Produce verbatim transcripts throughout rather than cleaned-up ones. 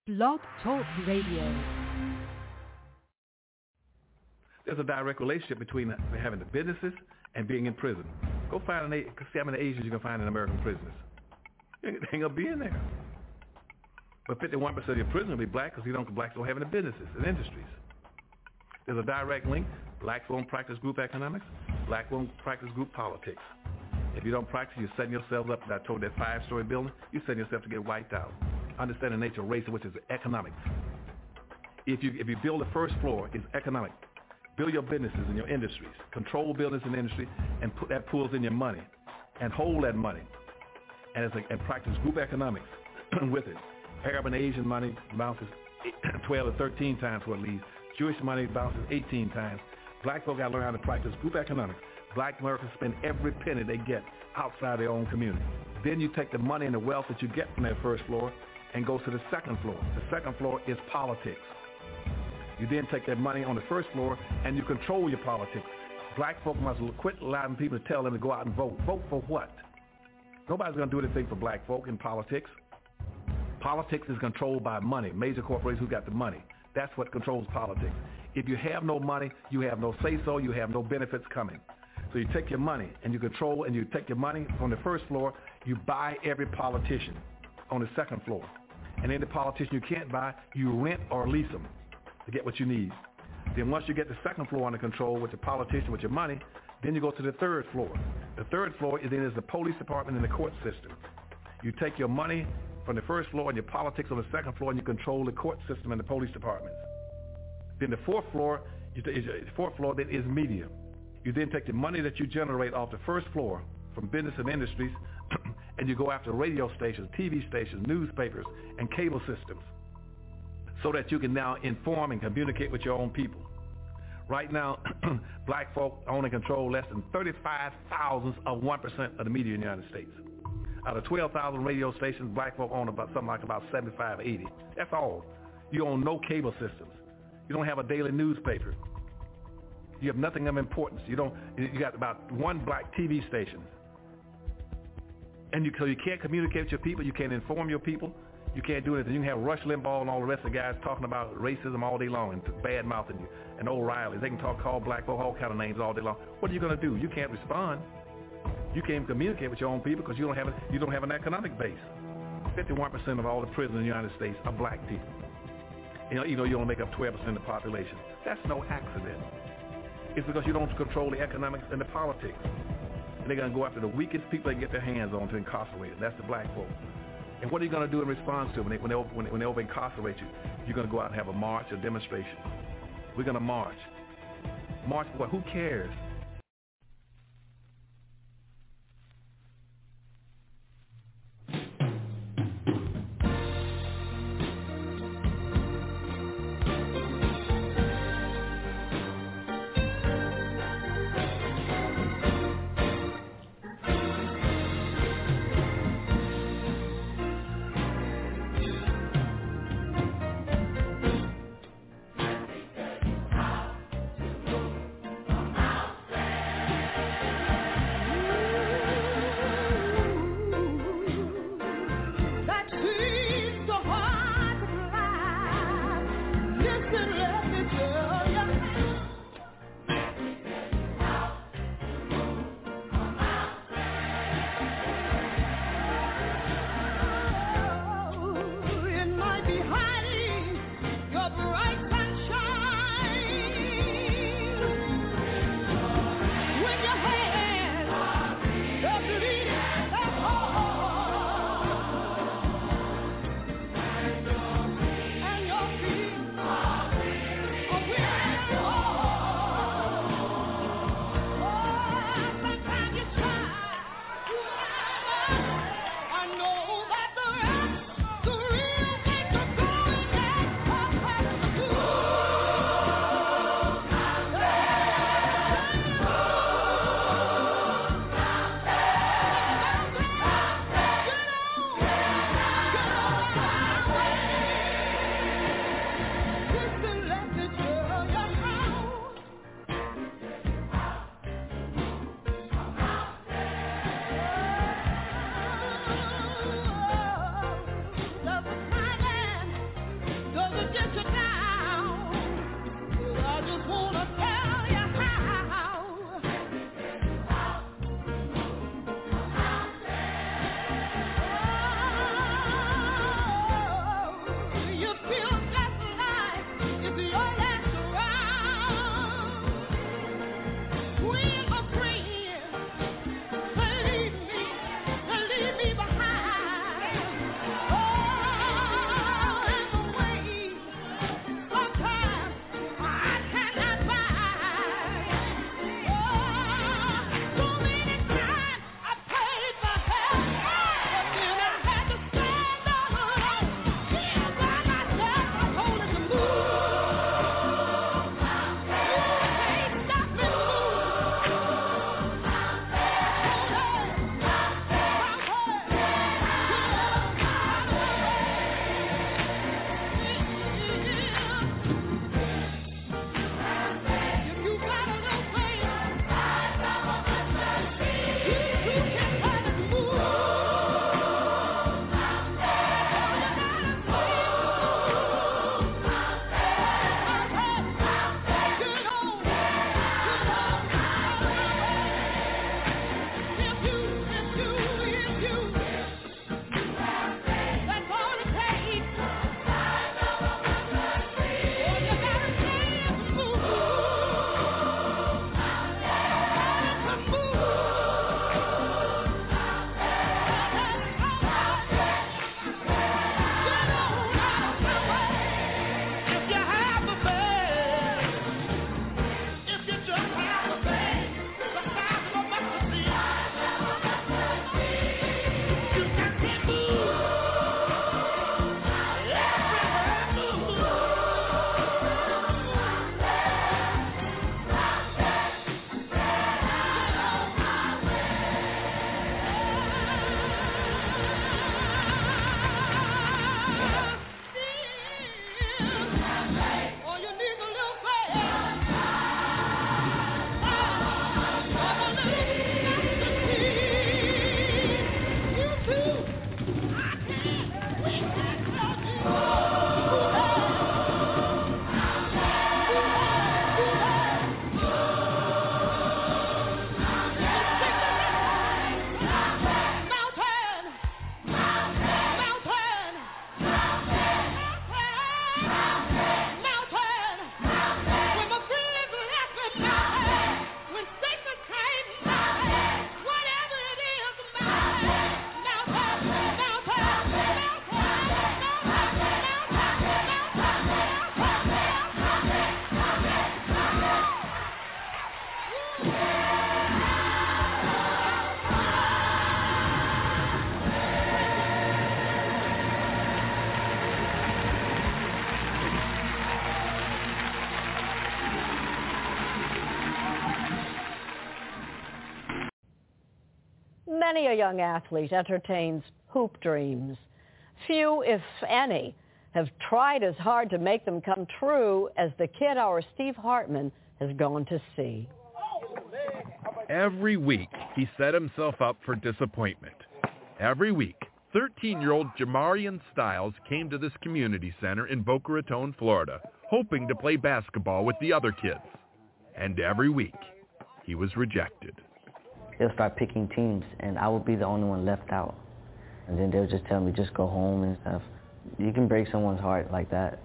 Blog Talk Radio. There's a direct relationship between having the businesses and being in prison. Go find an, see how many Asians you can find in American prisons. They ain't gonna be in there. But fifty-one percent of your prisoners will be black because you don't blacks don't have any businesses and industries. There's a direct link. Blacks won't practice group economics. Black won't practice group politics. If you don't practice, you're setting yourself up. I told that five-story building, you're setting yourself to get wiped out. Understand the nature of race, which is economics. If you if you build the first floor, it's economic. Build your businesses and your industries. Control business and industry, and put that pulls in your money, and hold that money, and it's like, and practice group economics with it. Arab and Asian money bounces twelve to thirteen times what it leaves. Jewish money bounces eighteen times. Black folk got to learn how to practice group economics. Black Americans spend every penny they get outside their own community. Then you take the money and the wealth that you get from that first floor and go to the second floor. The second floor is politics. You then take that money on the first floor and you control your politics. Black folk must quit allowing people to tell them to go out and vote. Vote for what? Nobody's going to do anything for black folk in politics. Politics is controlled by money, major corporations who got the money. That's what controls politics. If you have no money, you have no say-so, you have no benefits coming. So you take your money and you control, and you take your money from the first floor, you buy every politician on the second floor. And any politician you can't buy, you rent or lease them to get what you need. Then once you get the second floor under control with the politician, with your money, then you go to the third floor. The third floor is then is the police department and the court system. You take your money from the first floor and your politics on the second floor, and you control the court system and the police departments. Then the fourth floor, is the fourth floor then is media. You then take the money that you generate off the first floor from business and industries, and you go after radio stations, T V stations, newspapers, and cable systems, so that you can now inform and communicate with your own people. Right now, black folk own and control less than thirty-five thousandths of one percent of the media in the United States. Out of twelve thousand radio stations, black folk own about something like about seventy-five, eighty. That's all. You own no cable systems. You don't have a daily newspaper. You have nothing of importance. You don't. You got about one black T V station, and you so you can't communicate with your people. You can't inform your people. You can't do anything. You can have Rush Limbaugh and all the rest of the guys talking about racism all day long and bad mouthing you, and O'Reilly. They can talk, call black folk all kind of names all day long. What are you going to do? You can't respond. You can't communicate with your own people because you don't have a, you don't have an economic base. fifty-one percent of all the prisoners in the United States are black people. You know, you know, you only make up twelve percent of the population. That's no accident. It's because you don't control the economics and the politics. And they're going to go after the weakest people they can get their hands on to incarcerate them. That's the black folk. And what are you going to do in response to it when they, when they, when they, when they over incarcerate you? You're going to go out and have a march, a demonstration. We're going to march. March for what? Who cares? Many a young athlete entertains hoop dreams. Few, if any, have tried as hard to make them come true as the kid our Steve Hartman has gone to see. Every week, he set himself up for disappointment. Every week, thirteen-year-old Jamarian Styles came to this community center in Boca Raton, Florida, hoping to play basketball with the other kids. And every week, he was rejected. They'll start picking teams, and I would be the only one left out. And then they'll just tell me, just go home and stuff. You can break someone's heart like that.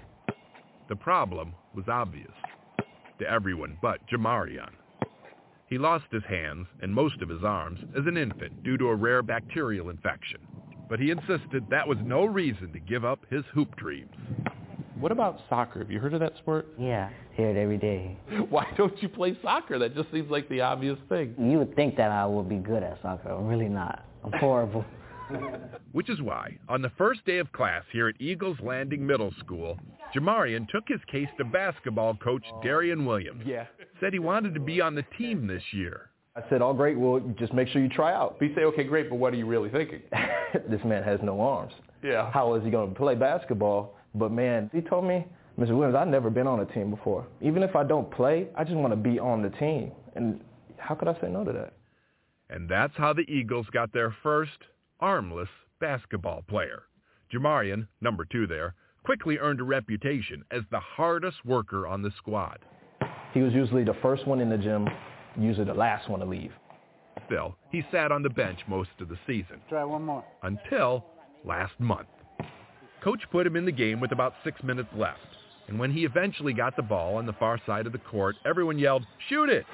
The problem was obvious to everyone but Jamarian. He lost his hands and most of his arms as an infant due to a rare bacterial infection. But he insisted that was no reason to give up his hoop dreams. What about soccer? Have you heard of that sport? Yeah, hear it every day. Why don't you play soccer? That just seems like the obvious thing. You would think that I would be good at soccer. I'm really not. I'm horrible. Which is why, on the first day of class here at Eagles Landing Middle School, Jamarian took his case to basketball coach Darian Williams. Yeah. Said he wanted to be on the team this year. I said, oh, great, well, just make sure you try out. We say, okay, great, but what are you really thinking? This man has no arms. Yeah. How is he going to play basketball? But, man, he told me, Mister Williams, I've never been on a team before. Even if I don't play, I just want to be on the team. And how could I say no to that? And that's how the Eagles got their first armless basketball player. Jamarian, number two there, quickly earned a reputation as the hardest worker on the squad. He was usually the first one in the gym, usually the last one to leave. Still, he sat on the bench most of the season. Try one more. Until last month. Coach put him in the game with about six minutes left. And when he eventually got the ball on the far side of the court, everyone yelled, "Shoot it!"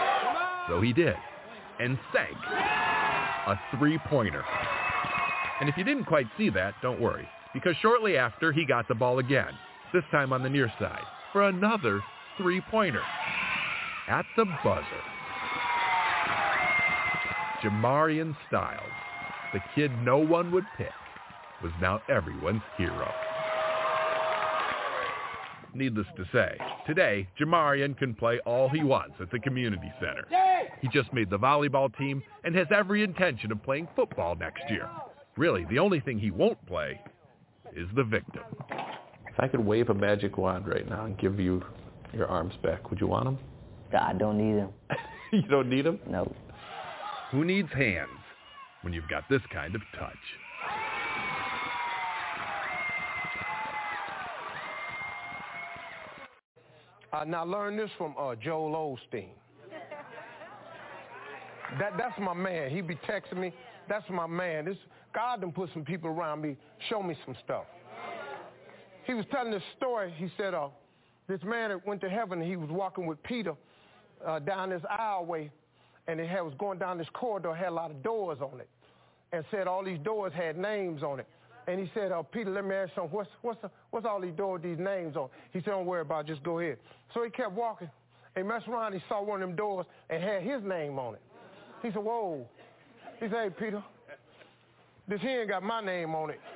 So he did. And sank a three-pointer. And if you didn't quite see that, don't worry, because shortly after he got the ball again, this time on the near side, for another three-pointer. At the buzzer. Jamarian Styles, the kid no one would pick, was now everyone's hero. Needless to say, today, Jamarian can play all he wants at the community center. He just made the volleyball team and has every intention of playing football next year. Really, the only thing he won't play is the victim. If I could wave a magic wand right now and give you your arms back, would you want them? I don't need them. You don't need them? No. Who needs hands when you've got this kind of touch? Uh, now learn this from uh, Joel Osteen. That that's my man. He be texting me. That's my man. This God done put some people around me, show me some stuff. He was telling this story. He said, uh, this man that went to heaven, he was walking with Peter uh, down this aisleway, and it had, was going down this corridor, had a lot of doors on it, and said all these doors had names on it. And he said, uh, Peter, let me ask you something. What's, what's, the, what's all these doors, these names on? He said, don't worry about it, just go ahead. So he kept walking. And he messed around, he saw one of them doors and had his name on it. He said, whoa. He said, hey, Peter, this here ain't got my name on it.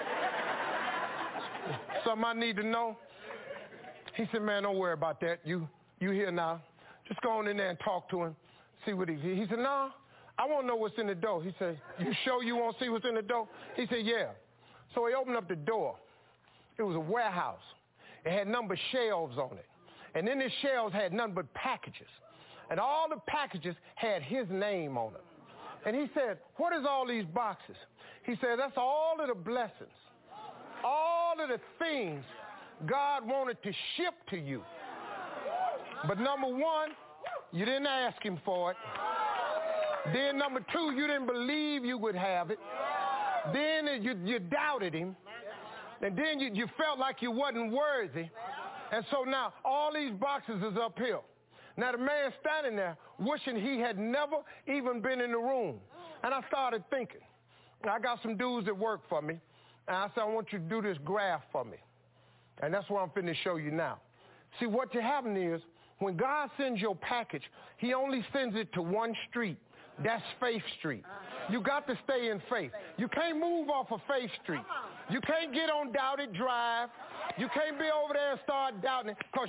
Something I need to know? He said, man, don't worry about that. You you here now. Just go on in there and talk to him, see what he He said, no, I want to know what's in the door. He said, you sure you want to see what's in the door? He said, yeah. So he opened up the door. It was a warehouse. It had numbered shelves on it. And then the shelves had none but packages. And all the packages had his name on them. And he said, what is all these boxes? He said, that's all of the blessings, all of the things God wanted to ship to you. But number one, you didn't ask him for it. Then number two, you didn't believe you would have it. Then you, you doubted him. And then you, you felt like you wasn't worthy. And so now all these boxes is uphill. Now the man standing there wishing he had never even been in the room. And I started thinking, I got some dudes that work for me. And I said, I want you to do this graph for me. And that's what I'm finna show you now. See, what you happen is, when God sends your package, he only sends it to one street. That's Faith Street. You got to stay in faith. You can't move off of Faith Street. You can't get on Doubted Drive. You can't be over there and start doubting it, because your package going to go right on by. You can't,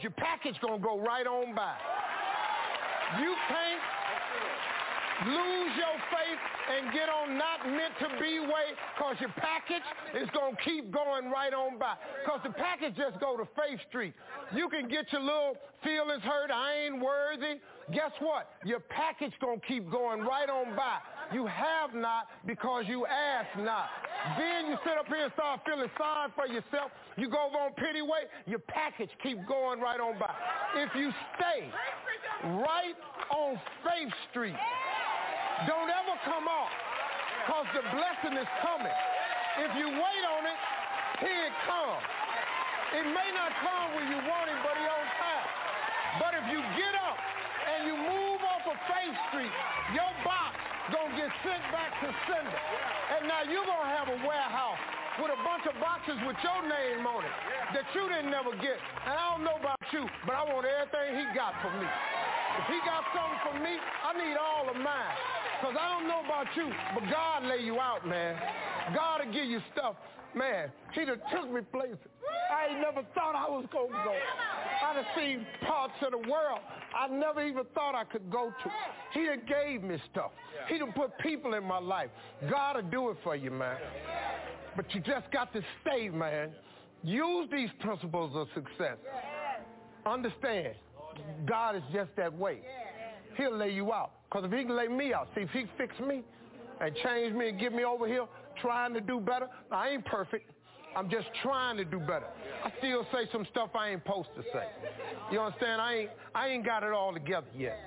lose your faith and get on not meant to be way, because your package is going to keep going right on by. Because the package just go to Faith Street. You can get your little feelings hurt, I ain't worthy. Guess what? Your package going to keep going right on by. You have not because you ask not. Then you sit up here and start feeling sorry for yourself. You go over on pity way, your package keep going right on by. If you stay right on Faith Street, don't ever come off, because the blessing is coming. If you wait on it, here it comes. It may not come when you want it, but it's on time. But if you get up and you move off of Faith Street, your box gonna get sent back to sender. And now you're gonna have a warehouse with a bunch of boxes with your name on it that you didn't never get. And I don't know about you, but I want everything he got for me. If he got something for me, I need all of mine. Because I don't know about you, but God lay you out, man. God will give you stuff. Man, he done took me places I ain't never thought I was going to go. I done seen parts of the world I never even thought I could go to. He done gave me stuff. He done put people in my life. God will do it for you, man. But you just got to stay, man. Use these principles of success. Understand, God is just that way. He'll lay you out. Because if he can lay me out, see, if he fix me and change me and get me over here trying to do better, I ain't perfect. I'm just trying to do better. I still say some stuff I ain't supposed to say. You understand? I ain't, I ain't got it all together yet.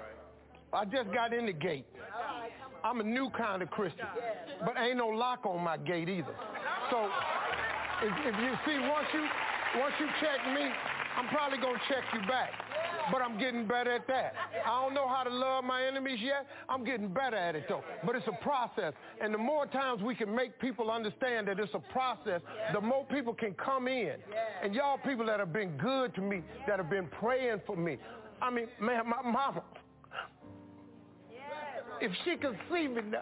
I just got in the gate. I'm a new kind of Christian, but ain't no lock on my gate either. So if, if you see, once you, once you check me, I'm probably going to check you back. But I'm getting better at that. I don't know how to love my enemies yet. I'm getting better at it, though. But it's a process. And the more times we can make people understand that it's a process, the more people can come in. And y'all people that have been good to me, that have been praying for me. I mean, man, my mama, if she could see me now,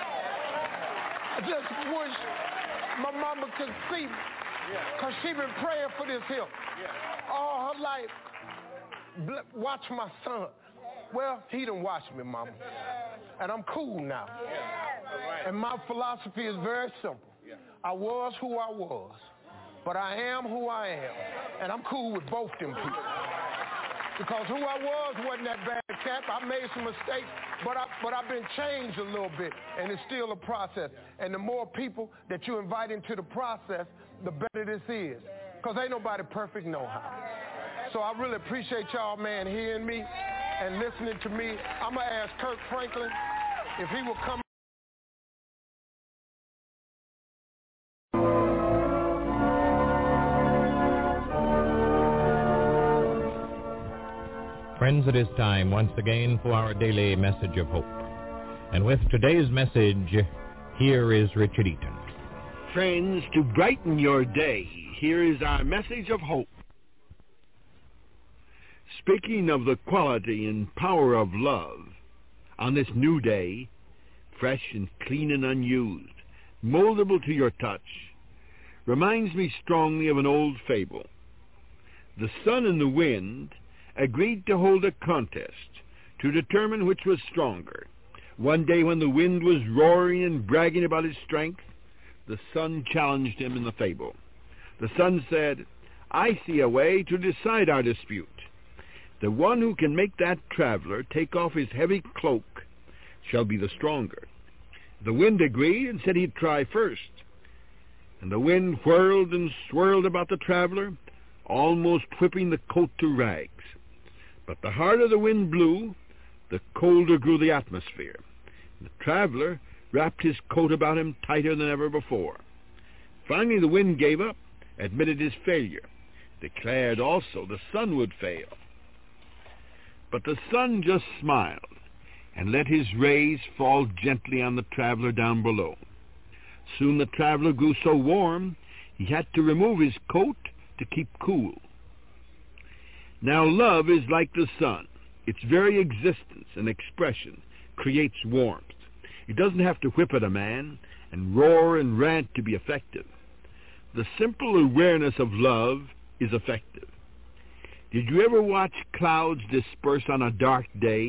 I just wish my mama could see me. Because she been praying for this here all her life. Watch my son. Well, he done watched me, mama. And I'm cool now. And my philosophy is very simple. I was who I was, but I am who I am. And I'm cool with both them people. Because who I was wasn't that bad cat. I made some mistakes, but, I, but I've been changed a little bit, and it's still a process. And the more people that you invite into the process, the better this is. Because ain't nobody perfect no how. So I really appreciate y'all, man, hearing me and listening to me. I'm going to ask Kirk Franklin if he will come. Friends, it is time once again for our daily message of hope. And with today's message, here is Richard Eaton. Friends, to brighten your day, here is our message of hope. Speaking of the quality and power of love, on this new day, fresh and clean and unused, moldable to your touch, reminds me strongly of an old fable. The sun and the wind agreed to hold a contest to determine which was stronger. One day when the wind was roaring and bragging about his strength, the sun challenged him in the fable. The sun said, "I see a way to decide our dispute. The one who can make that traveler take off his heavy cloak shall be the stronger." The wind agreed and said he'd try first. And the wind whirled and swirled about the traveler, almost whipping the coat to rags. But the harder the wind blew, the colder grew the atmosphere. The traveler wrapped his coat about him tighter than ever before. Finally, the wind gave up, admitted his failure, declared also the sun would fail. But the sun just smiled and let his rays fall gently on the traveler down below. Soon the traveler grew so warm he had to remove his coat to keep cool. Now love is like the sun. Its very existence and expression creates warmth. It doesn't have to whip at a man and roar and rant to be effective. The simple awareness of love is effective. Did you ever watch clouds disperse on a dark day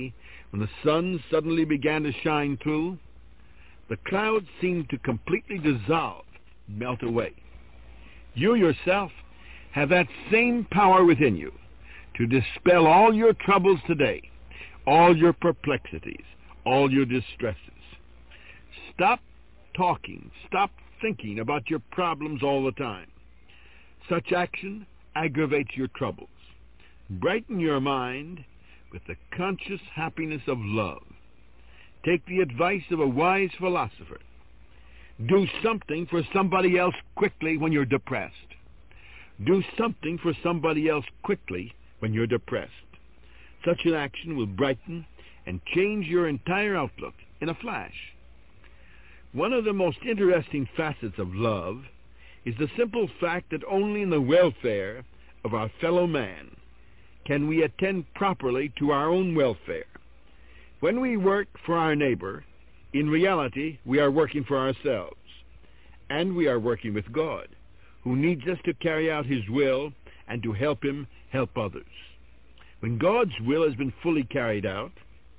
when the sun suddenly began to shine through, the clouds seemed to completely dissolve, melt away. You yourself have that same power within you to dispel all your troubles today, all your perplexities, all your distresses. Stop talking, stop thinking about your problems all the time. Such action aggravates your troubles. Brighten your mind with the conscious happiness of love. Take the advice of a wise philosopher. Do something for somebody else quickly when you're depressed. Do something for somebody else quickly when you're depressed. Such an action will brighten and change your entire outlook in a flash. One of the most interesting facets of love is the simple fact that only in the welfare of our fellow man can we attend properly to our own welfare. When we work for our neighbor, in reality, we are working for ourselves, and we are working with God, who needs us to carry out his will and to help him help others. When God's will has been fully carried out,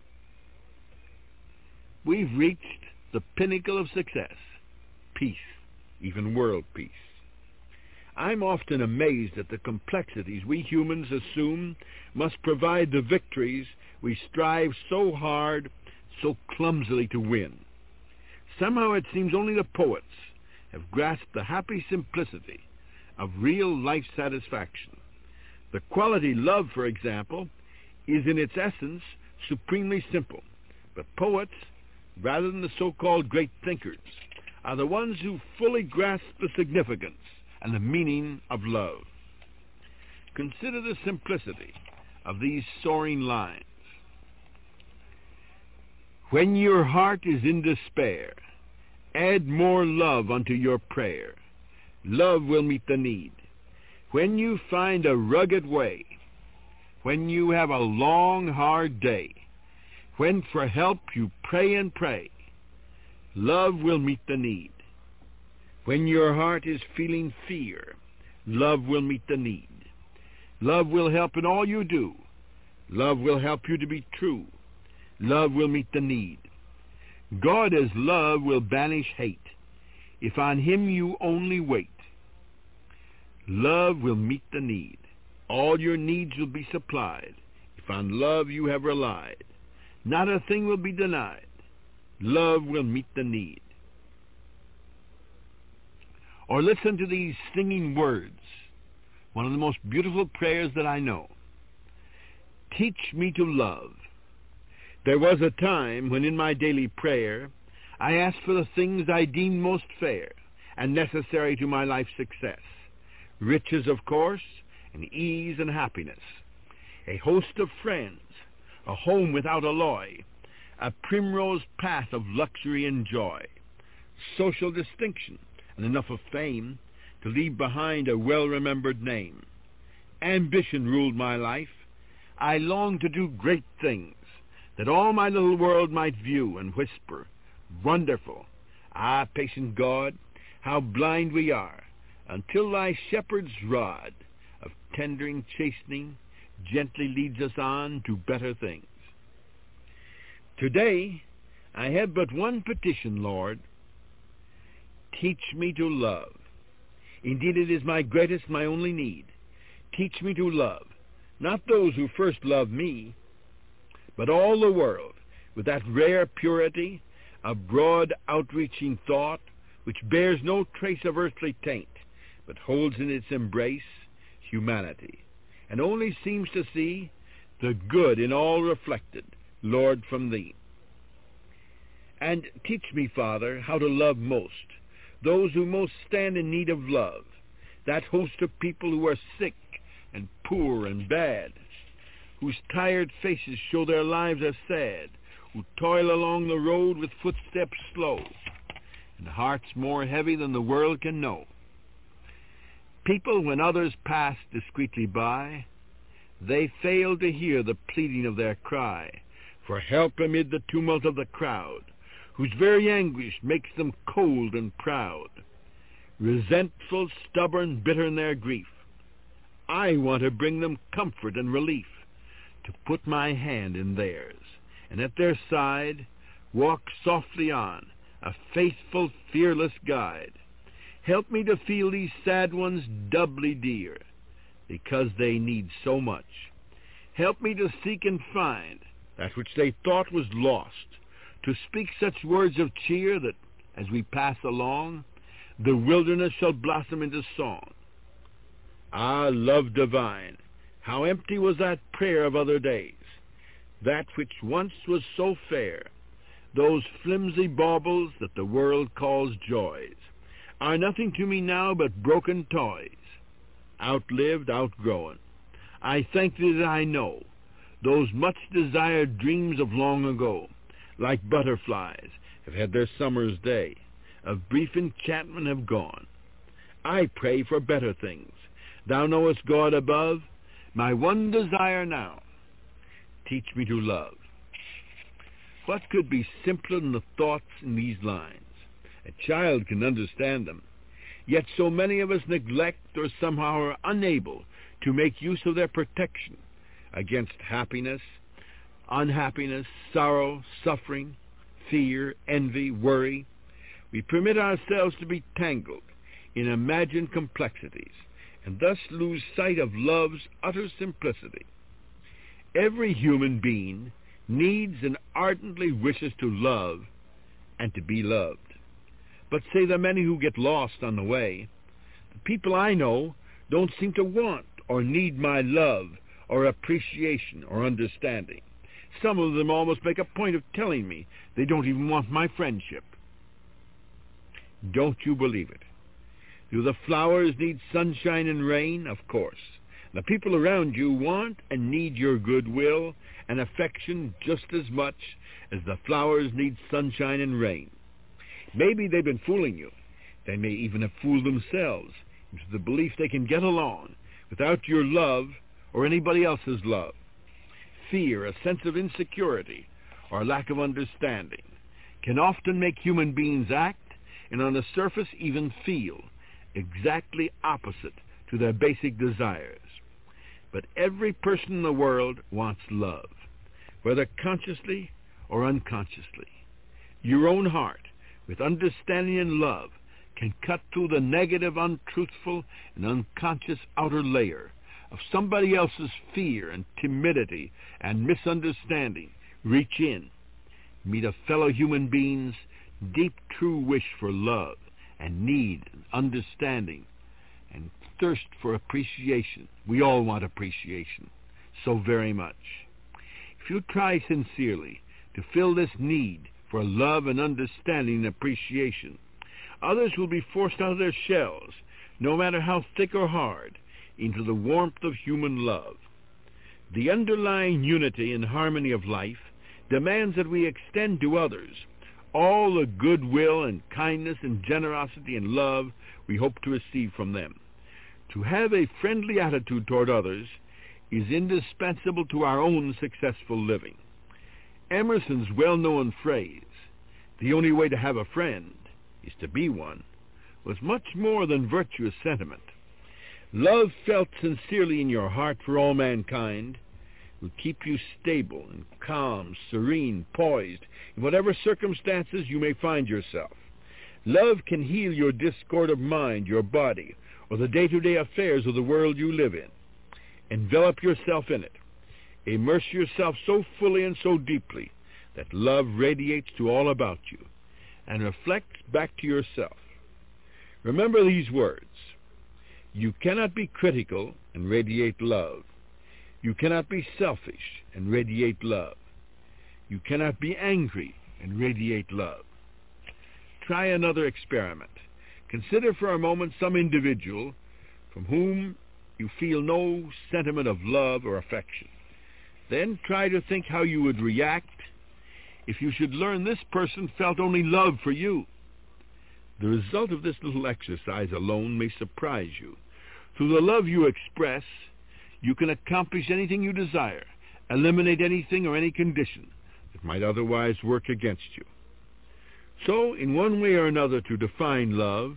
we've reached the pinnacle of success, peace, even world peace. I'm often amazed at the complexities we humans assume must provide the victories we strive so hard, so clumsily to win. Somehow it seems only the poets have grasped the happy simplicity of real life satisfaction. The quality love, for example, is in its essence supremely simple, but poets, rather than the so-called great thinkers, are the ones who fully grasp the significance and the meaning of love. Consider the simplicity of these soaring lines. When your heart is in despair, add more love unto your prayer. Love will meet the need. When you find a rugged way, when you have a long, hard day, when for help you pray and pray, love will meet the need. When your heart is feeling fear, love will meet the need. Love will help in all you do. Love will help you to be true. Love will meet the need. God as love will banish hate, if on him you only wait. Love will meet the need. All your needs will be supplied, if on love you have relied. Not a thing will be denied. Love will meet the need. Or listen to these singing words, one of the most beautiful prayers that I know. Teach me to love. There was a time when in my daily prayer I asked for the things I deemed most fair and necessary to my life's success. Riches, of course, and ease and happiness. A host of friends, a home without alloy, a primrose path of luxury and joy, social distinction, and enough of fame to leave behind a well-remembered name. Ambition ruled my life. I longed to do great things, that all my little world might view and whisper, wonderful, ah, patient God, how blind we are, until thy shepherd's rod of tendering chastening gently leads us on to better things. Today, I have but one petition, Lord. Teach me to love. Indeed, it is my greatest, my only need. Teach me to love, not those who first love me, but all the world, with that rare purity, a broad outreaching thought, which bears no trace of earthly taint, but holds in its embrace humanity, and only seems to see the good in all reflected, Lord, from thee. And teach me, Father, how to love most, those who most stand in need of love, that host of people who are sick and poor and bad, whose tired faces show their lives are sad, who toil along the road with footsteps slow, and hearts more heavy than the world can know. People, when others pass discreetly by, they fail to hear the pleading of their cry for help amid the tumult of the crowd, whose very anguish makes them cold and proud, resentful, stubborn, bitter in their grief. I want to bring them comfort and relief, to put my hand in theirs and at their side walk softly on, a faithful, fearless guide. Help me to feel these sad ones doubly dear, because they need so much. Help me to seek and find that which they thought was lost, to speak such words of cheer that, as we pass along, the wilderness shall blossom into song. Ah, love divine, how empty was that prayer of other days, that which once was so fair. Those flimsy baubles that the world calls joys are nothing to me now but broken toys, outlived, outgrown. I thank thee that I know those much-desired dreams of long ago, like butterflies, have had their summer's day, of brief enchantment have gone. I pray for better things. Thou knowest, God above, my one desire now. Teach me to love. What could be simpler than the thoughts in these lines? A child can understand them, yet so many of us neglect or somehow are unable to make use of their protection against happiness, unhappiness, sorrow, suffering, fear, envy, worry. We permit ourselves to be tangled in imagined complexities and thus lose sight of love's utter simplicity. Every human being needs and ardently wishes to love and to be loved. But say the many who get lost on the way, the people I know don't seem to want or need my love or appreciation or understanding. Some of them almost make a point of telling me they don't even want my friendship. Don't you believe it? Do the flowers need sunshine and rain? Of course. The people around you want and need your goodwill and affection just as much as the flowers need sunshine and rain. Maybe they've been fooling you. They may even have fooled themselves into the belief they can get along without your love or anybody else's love. Fear, a sense of insecurity, or lack of understanding can often make human beings act, and on the surface even feel, exactly opposite to their basic desires. But every person in the world wants love, whether consciously or unconsciously. Your own heart, with understanding and love, can cut through the negative, untruthful, and unconscious outer layer of somebody else's fear and timidity and misunderstanding. Reach in, meet a fellow human being's deep, true wish for love and need and understanding and thirst for appreciation. We all want appreciation so very much. If you try sincerely to fill this need for love and understanding and appreciation, others will be forced out of their shells, no matter how thick or hard, into the warmth of human love. The underlying unity and harmony of life demands that we extend to others all the goodwill and kindness and generosity and love we hope to receive from them. To have a friendly attitude toward others is indispensable to our own successful living. Emerson's well-known phrase, "The only way to have a friend is to be one," was much more than virtuous sentiment. Love felt sincerely in your heart for all mankind will keep you stable and calm, serene, poised in whatever circumstances you may find yourself. Love can heal your discord of mind, your body, or the day-to-day affairs of the world you live in. Envelop yourself in it. Immerse yourself so fully and so deeply that love radiates to all about you and reflects back to yourself. Remember these words. You cannot be critical and radiate love. You cannot be selfish and radiate love. You cannot be angry and radiate love. Try another experiment. Consider for a moment some individual from whom you feel no sentiment of love or affection. Then try to think how you would react if you should learn this person felt only love for you. The result of this little exercise alone may surprise you. Through the love you express, you can accomplish anything you desire, eliminate anything or any condition that might otherwise work against you. So, in one way or another, to define love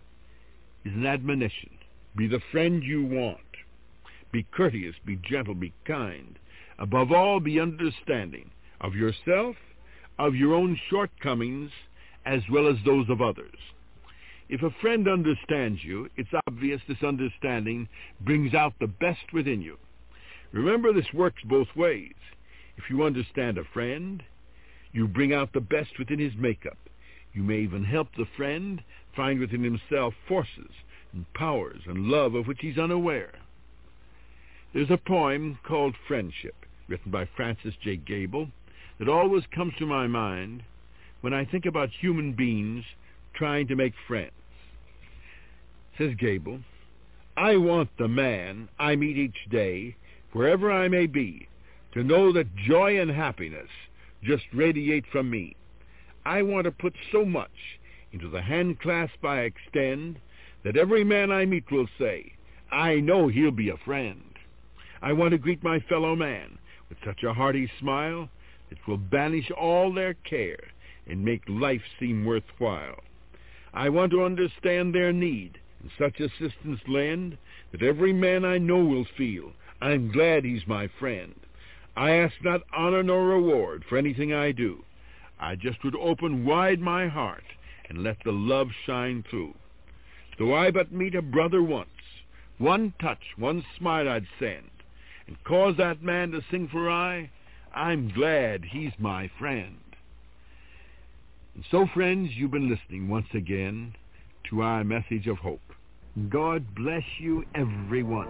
is an admonition. Be the friend you want. Be courteous, be gentle, be kind. Above all, be understanding. of yourself, of your own shortcomings, as well as those of others. If a friend understands you, it's obvious this understanding brings out the best within you. Remember, this works both ways. If you understand a friend, you bring out the best within his makeup. You may even help the friend find within himself forces and powers and love of which he's unaware. There's a poem called Friendship, written by Francis J. Gable, that always comes to my mind when I think about human beings trying to make friends. Says Gable, I want the man I meet each day, wherever I may be, to know that joy and happiness just radiate from me. I want to put so much into the hand clasp I extend that every man I meet will say, I know he'll be a friend. I want to greet my fellow man with such a hearty smile that will banish all their care and make life seem worthwhile. I want to understand their need and such assistance lend that every man I know will feel, I'm glad he's my friend. I ask not honor nor reward for anything I do. I just would open wide my heart and let the love shine through. Though I but meet a brother once, one touch, one smile I'd send, and cause that man to sing for aye, I'm glad he's my friend. And so, friends, you've been listening once again to our message of hope. God bless you, everyone.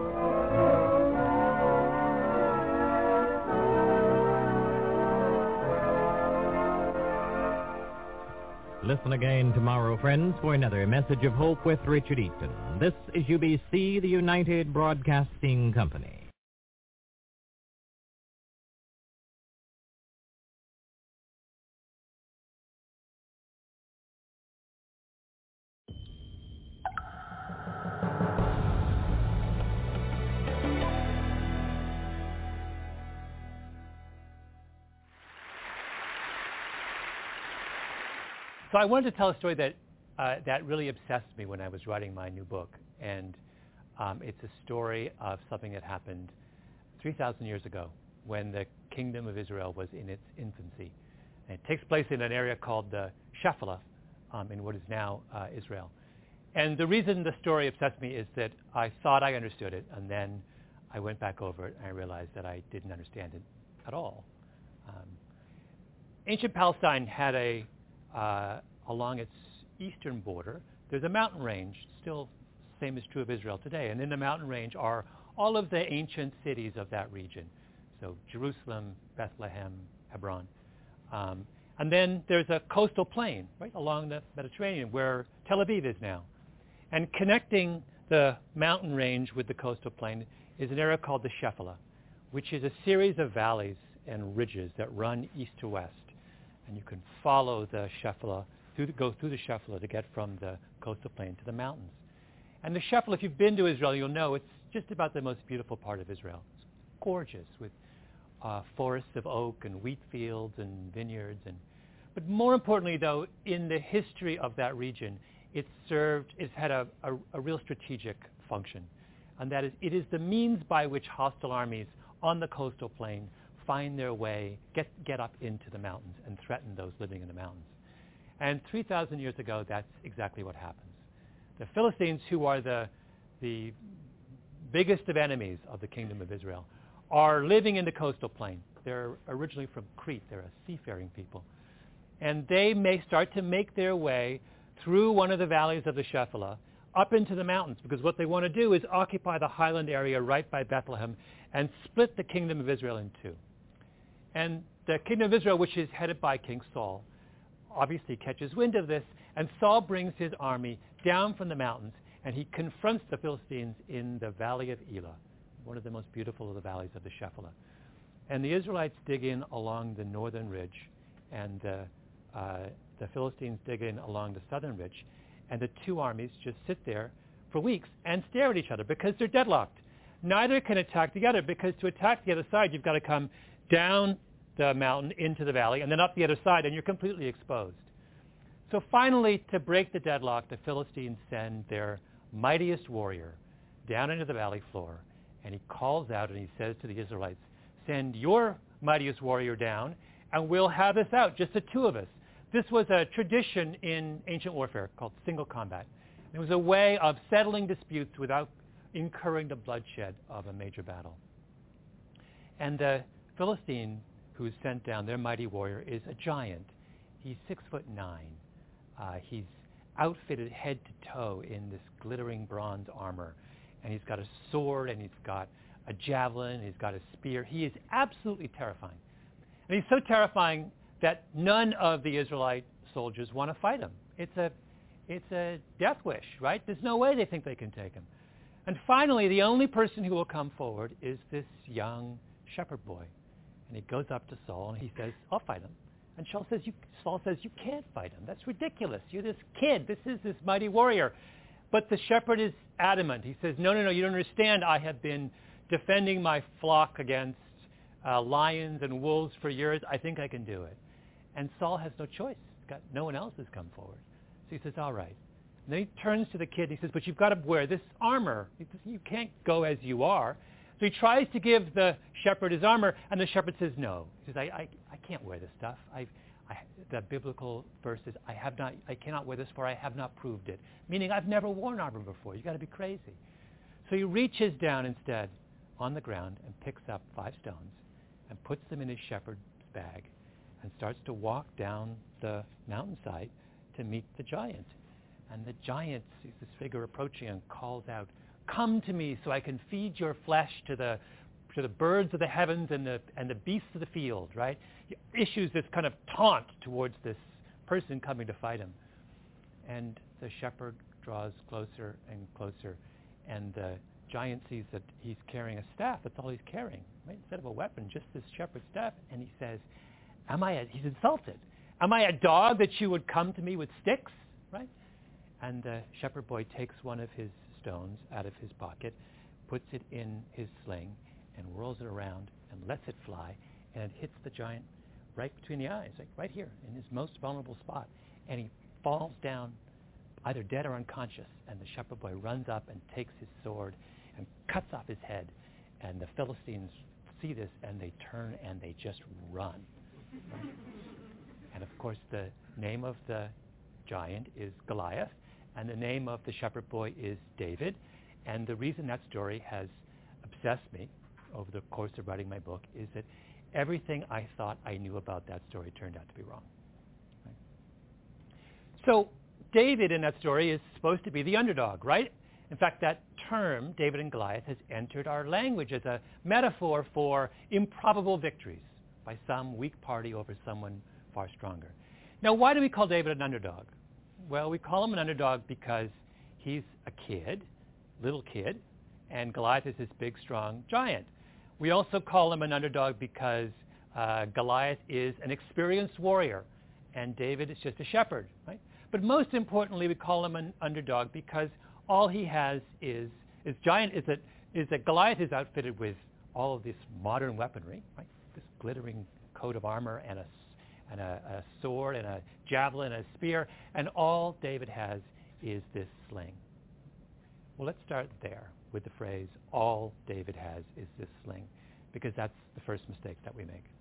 Listen again tomorrow, friends, for another message of hope with Richard Eaton. This is U B C, the United Broadcasting Company. So I wanted to tell a story that uh, that really obsessed me when I was writing my new book, and um, it's a story of something that happened three thousand years ago when the Kingdom of Israel was in its infancy. And it takes place in an area called the Shephelah, um, in what is now uh, Israel. And the reason the story obsessed me is that I thought I understood it, and then I went back over it and I realized that I didn't understand it at all. Um, ancient Palestine had a Uh, along its eastern border, there's a mountain range, still same is true of Israel today, and in the mountain range are all of the ancient cities of that region. So Jerusalem, Bethlehem, Hebron. Um, and then there's a coastal plain right along the Mediterranean where Tel Aviv is now. And connecting the mountain range with the coastal plain is an area called the Shephelah, which is a series of valleys and ridges that run east to west. And you can follow the Shephelah, through the, go through the Shephelah to get from the coastal plain to the mountains. And the Shephelah, if you've been to Israel, you'll know it's just about the most beautiful part of Israel. It's gorgeous with uh, forests of oak and wheat fields and vineyards. And, but more importantly, though, in the history of that region, it's served, it's had a, a, a real strategic function. And that is, it is the means by which hostile armies on the coastal plain find their way, get, get up into the mountains and threaten those living in the mountains. And three thousand years ago, that's exactly what happens. The Philistines, who are the, the biggest of enemies of the Kingdom of Israel, are living in the coastal plain. They're originally from Crete. They're a seafaring people. And they may start to make their way through one of the valleys of the Shephelah up into the mountains, because what they want to do is occupy the highland area right by Bethlehem and split the Kingdom of Israel in two. And the Kingdom of Israel, which is headed by King Saul, obviously catches wind of this, and Saul brings his army down from the mountains, and he confronts the Philistines in the valley of Elah, one of the most beautiful of the valleys of the Shephelah. And the Israelites dig in along the northern ridge, and uh, uh, the Philistines dig in along the southern ridge, and the two armies just sit there for weeks and stare at each other because they're deadlocked. Neither can attack the other, because to attack the other side, you've got to come down the mountain into the valley and then up the other side, and you're completely exposed. So finally, to break the deadlock, the Philistines send their mightiest warrior down into the valley floor, and he calls out and he says to the Israelites, send your mightiest warrior down, and we'll have this out, just the two of us. This was a tradition in ancient warfare called single combat. It was a way of settling disputes without incurring the bloodshed of a major battle. And the Philistine who's sent down, their mighty warrior, is a giant. He's six foot nine. Uh, he's outfitted head to toe in this glittering bronze armor. And he's got a sword, and he's got a javelin, and he's got a spear. He is absolutely terrifying. And he's so terrifying that none of the Israelite soldiers want to fight him. It's a, it's a death wish, right? There's no way they think they can take him. And finally, the only person who will come forward is this young shepherd boy. And he goes up to Saul, and he says, I'll fight him. And Saul says, you, Saul says, you can't fight him. That's ridiculous. You're this kid. This is this mighty warrior. But the shepherd is adamant. He says, no, no, no, you don't understand. I have been defending my flock against uh, lions and wolves for years. I think I can do it. And Saul has no choice. He's got, no one else has come forward. So he says, all right. And then he turns to the kid. And he says, but you've got to wear this armor. He says, you can't go as you are. So he tries to give the shepherd his armor, and the shepherd says no. He says, I, I, I can't wear this stuff. I've, I, the biblical verse is, I have not, I cannot wear this, for I have not proved it. Meaning, I've never worn armor before. You've got to be crazy. So he reaches down instead on the ground and picks up five stones and puts them in his shepherd's bag and starts to walk down the mountainside to meet the giant. And the giant sees this figure approaching and calls out, come to me so I can feed your flesh to the to the birds of the heavens and the and the beasts of the field, right? He issues this kind of taunt towards this person coming to fight him. And the shepherd draws closer and closer, and the giant sees that he's carrying a staff. That's all he's carrying, right? Instead of a weapon, just this shepherd's staff. And he says, am I a, he's insulted. Am I a dog that you would come to me with sticks, right? And the shepherd boy takes one of his stones out of his pocket, puts it in his sling, and whirls it around and lets it fly, and it hits the giant right between the eyes, like right here in his most vulnerable spot. And he falls down either dead or unconscious, and the shepherd boy runs up and takes his sword and cuts off his head. And the Philistines see this, and they turn and they just run. Right? And of course, the name of the giant is Goliath, and the name of the shepherd boy is David. And the reason that story has obsessed me over the course of writing my book is that everything I thought I knew about that story turned out to be wrong. Right? So David in that story is supposed to be the underdog, right? In fact, that term, David and Goliath, has entered our language as a metaphor for improbable victories by some weak party over someone far stronger. Now, why do we call David an underdog? Well, we call him an underdog because he's a kid, little kid, and Goliath is this big, strong giant. We also call him an underdog because uh, Goliath is an experienced warrior, and David is just a shepherd, right? But most importantly, we call him an underdog because all he has is, is giant, is that, is that Goliath is outfitted with all of this modern weaponry, right? This glittering coat of armor and a and a, a sword and a javelin and a spear, and all David has is this sling. Well, let's start there with the phrase, all David has is this sling, because that's the first mistake that we make.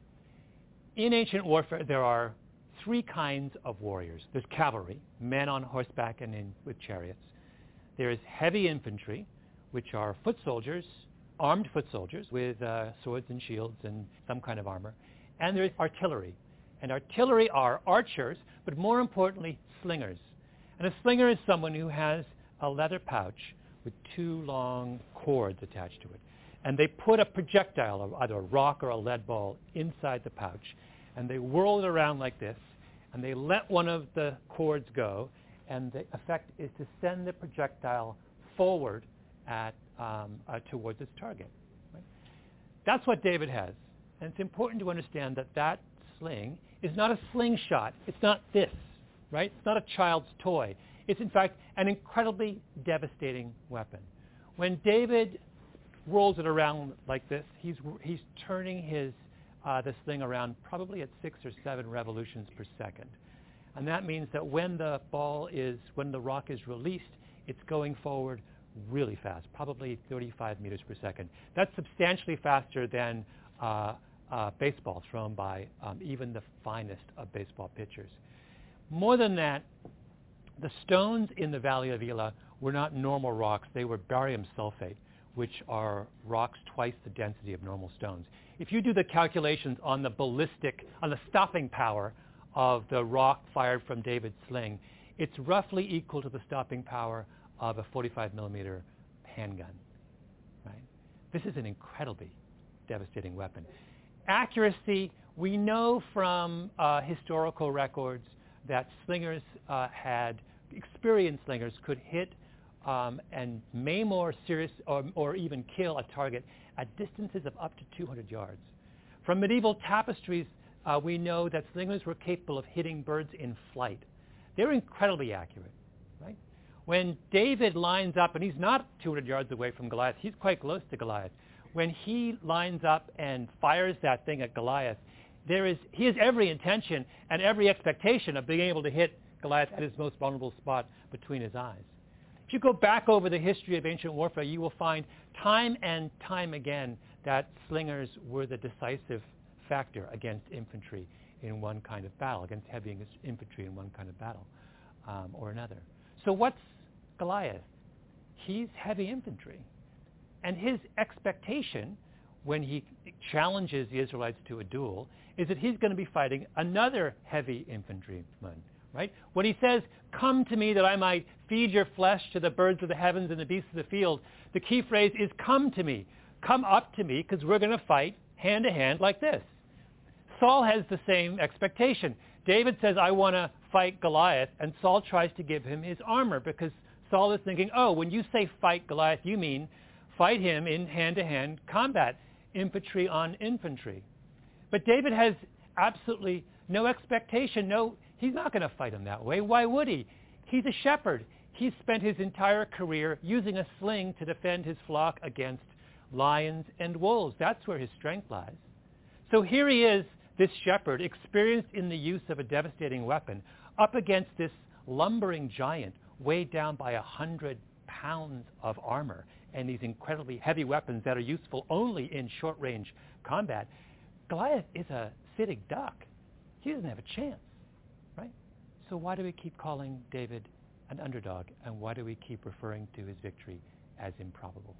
In ancient warfare, there are three kinds of warriors. There's cavalry, men on horseback and in, with chariots. There is heavy infantry, which are foot soldiers, armed foot soldiers with uh, swords and shields and some kind of armor. And there's artillery. And artillery are archers, but more importantly, slingers. And a slinger is someone who has a leather pouch with two long cords attached to it. And they put a projectile, either a rock or a lead ball, inside the pouch. And they whirl it around like this. And they let one of the cords go. And the effect is to send the projectile forward at, um, uh, towards its target. Right? That's what David has. And it's important to understand that that sling is not a slingshot. It's not this, right? It's not a child's toy. It's, in fact, an incredibly devastating weapon. When David rolls it around like this, he's, he's turning his, uh, the sling around probably at six or seven revolutions per second. And that means that when the ball is, when the rock is released, it's going forward really fast, probably thirty-five meters per second. That's substantially faster than uh, uh, baseball thrown by um, even the finest of baseball pitchers. More than that, the stones in the Valley of Elah were not normal rocks. They were barium sulfate, which are rocks twice the density of normal stones. If you do the calculations on the ballistic, on the stopping power of the rock fired from David's sling, it's roughly equal to the stopping power of a forty-five millimeter handgun. Right? This is an incredibly devastating weapon. Accuracy, we know from uh, historical records that slingers uh, had, experienced slingers could hit um, and maim or, serious, or, or even kill a target at distances of up to two hundred yards. From medieval tapestries, uh, we know that slingers were capable of hitting birds in flight. They're incredibly accurate, right? When David lines up, and he's not two hundred yards away from Goliath, he's quite close to Goliath. When he lines up and fires that thing at Goliath, there is, he has every intention and every expectation of being able to hit Goliath at his most vulnerable spot between his eyes. If you go back over the history of ancient warfare, you will find time and time again that slingers were the decisive factor against infantry in one kind of battle, against heavy infantry in one kind of battle um, or another. So what's Goliath? He's heavy infantry. And his expectation when he challenges the Israelites to a duel is that he's going to be fighting another heavy infantryman, right? When he says, "Come to me that I might feed your flesh to the birds of the heavens and the beasts of the field," the key phrase is "come to me." Come up to me, because we're going to fight hand to hand like this. Saul has the same expectation. David says, "I want to fight Goliath," and Saul tries to give him his armor because Saul is thinking, oh, when you say fight Goliath, you mean fight him in hand-to-hand combat, infantry on infantry. But David has absolutely no expectation. No, he's not going to fight him that way. Why would he? He's a shepherd. He's spent his entire career using a sling to defend his flock against lions and wolves. That's where his strength lies. So here he is, this shepherd, experienced in the use of a devastating weapon, up against this lumbering giant weighed down by a hundred pounds of armor and these incredibly heavy weapons that are useful only in short-range combat. Goliath is a sitting duck. He doesn't have a chance, right? So why do we keep calling David an underdog, and why do we keep referring to his victory as improbable?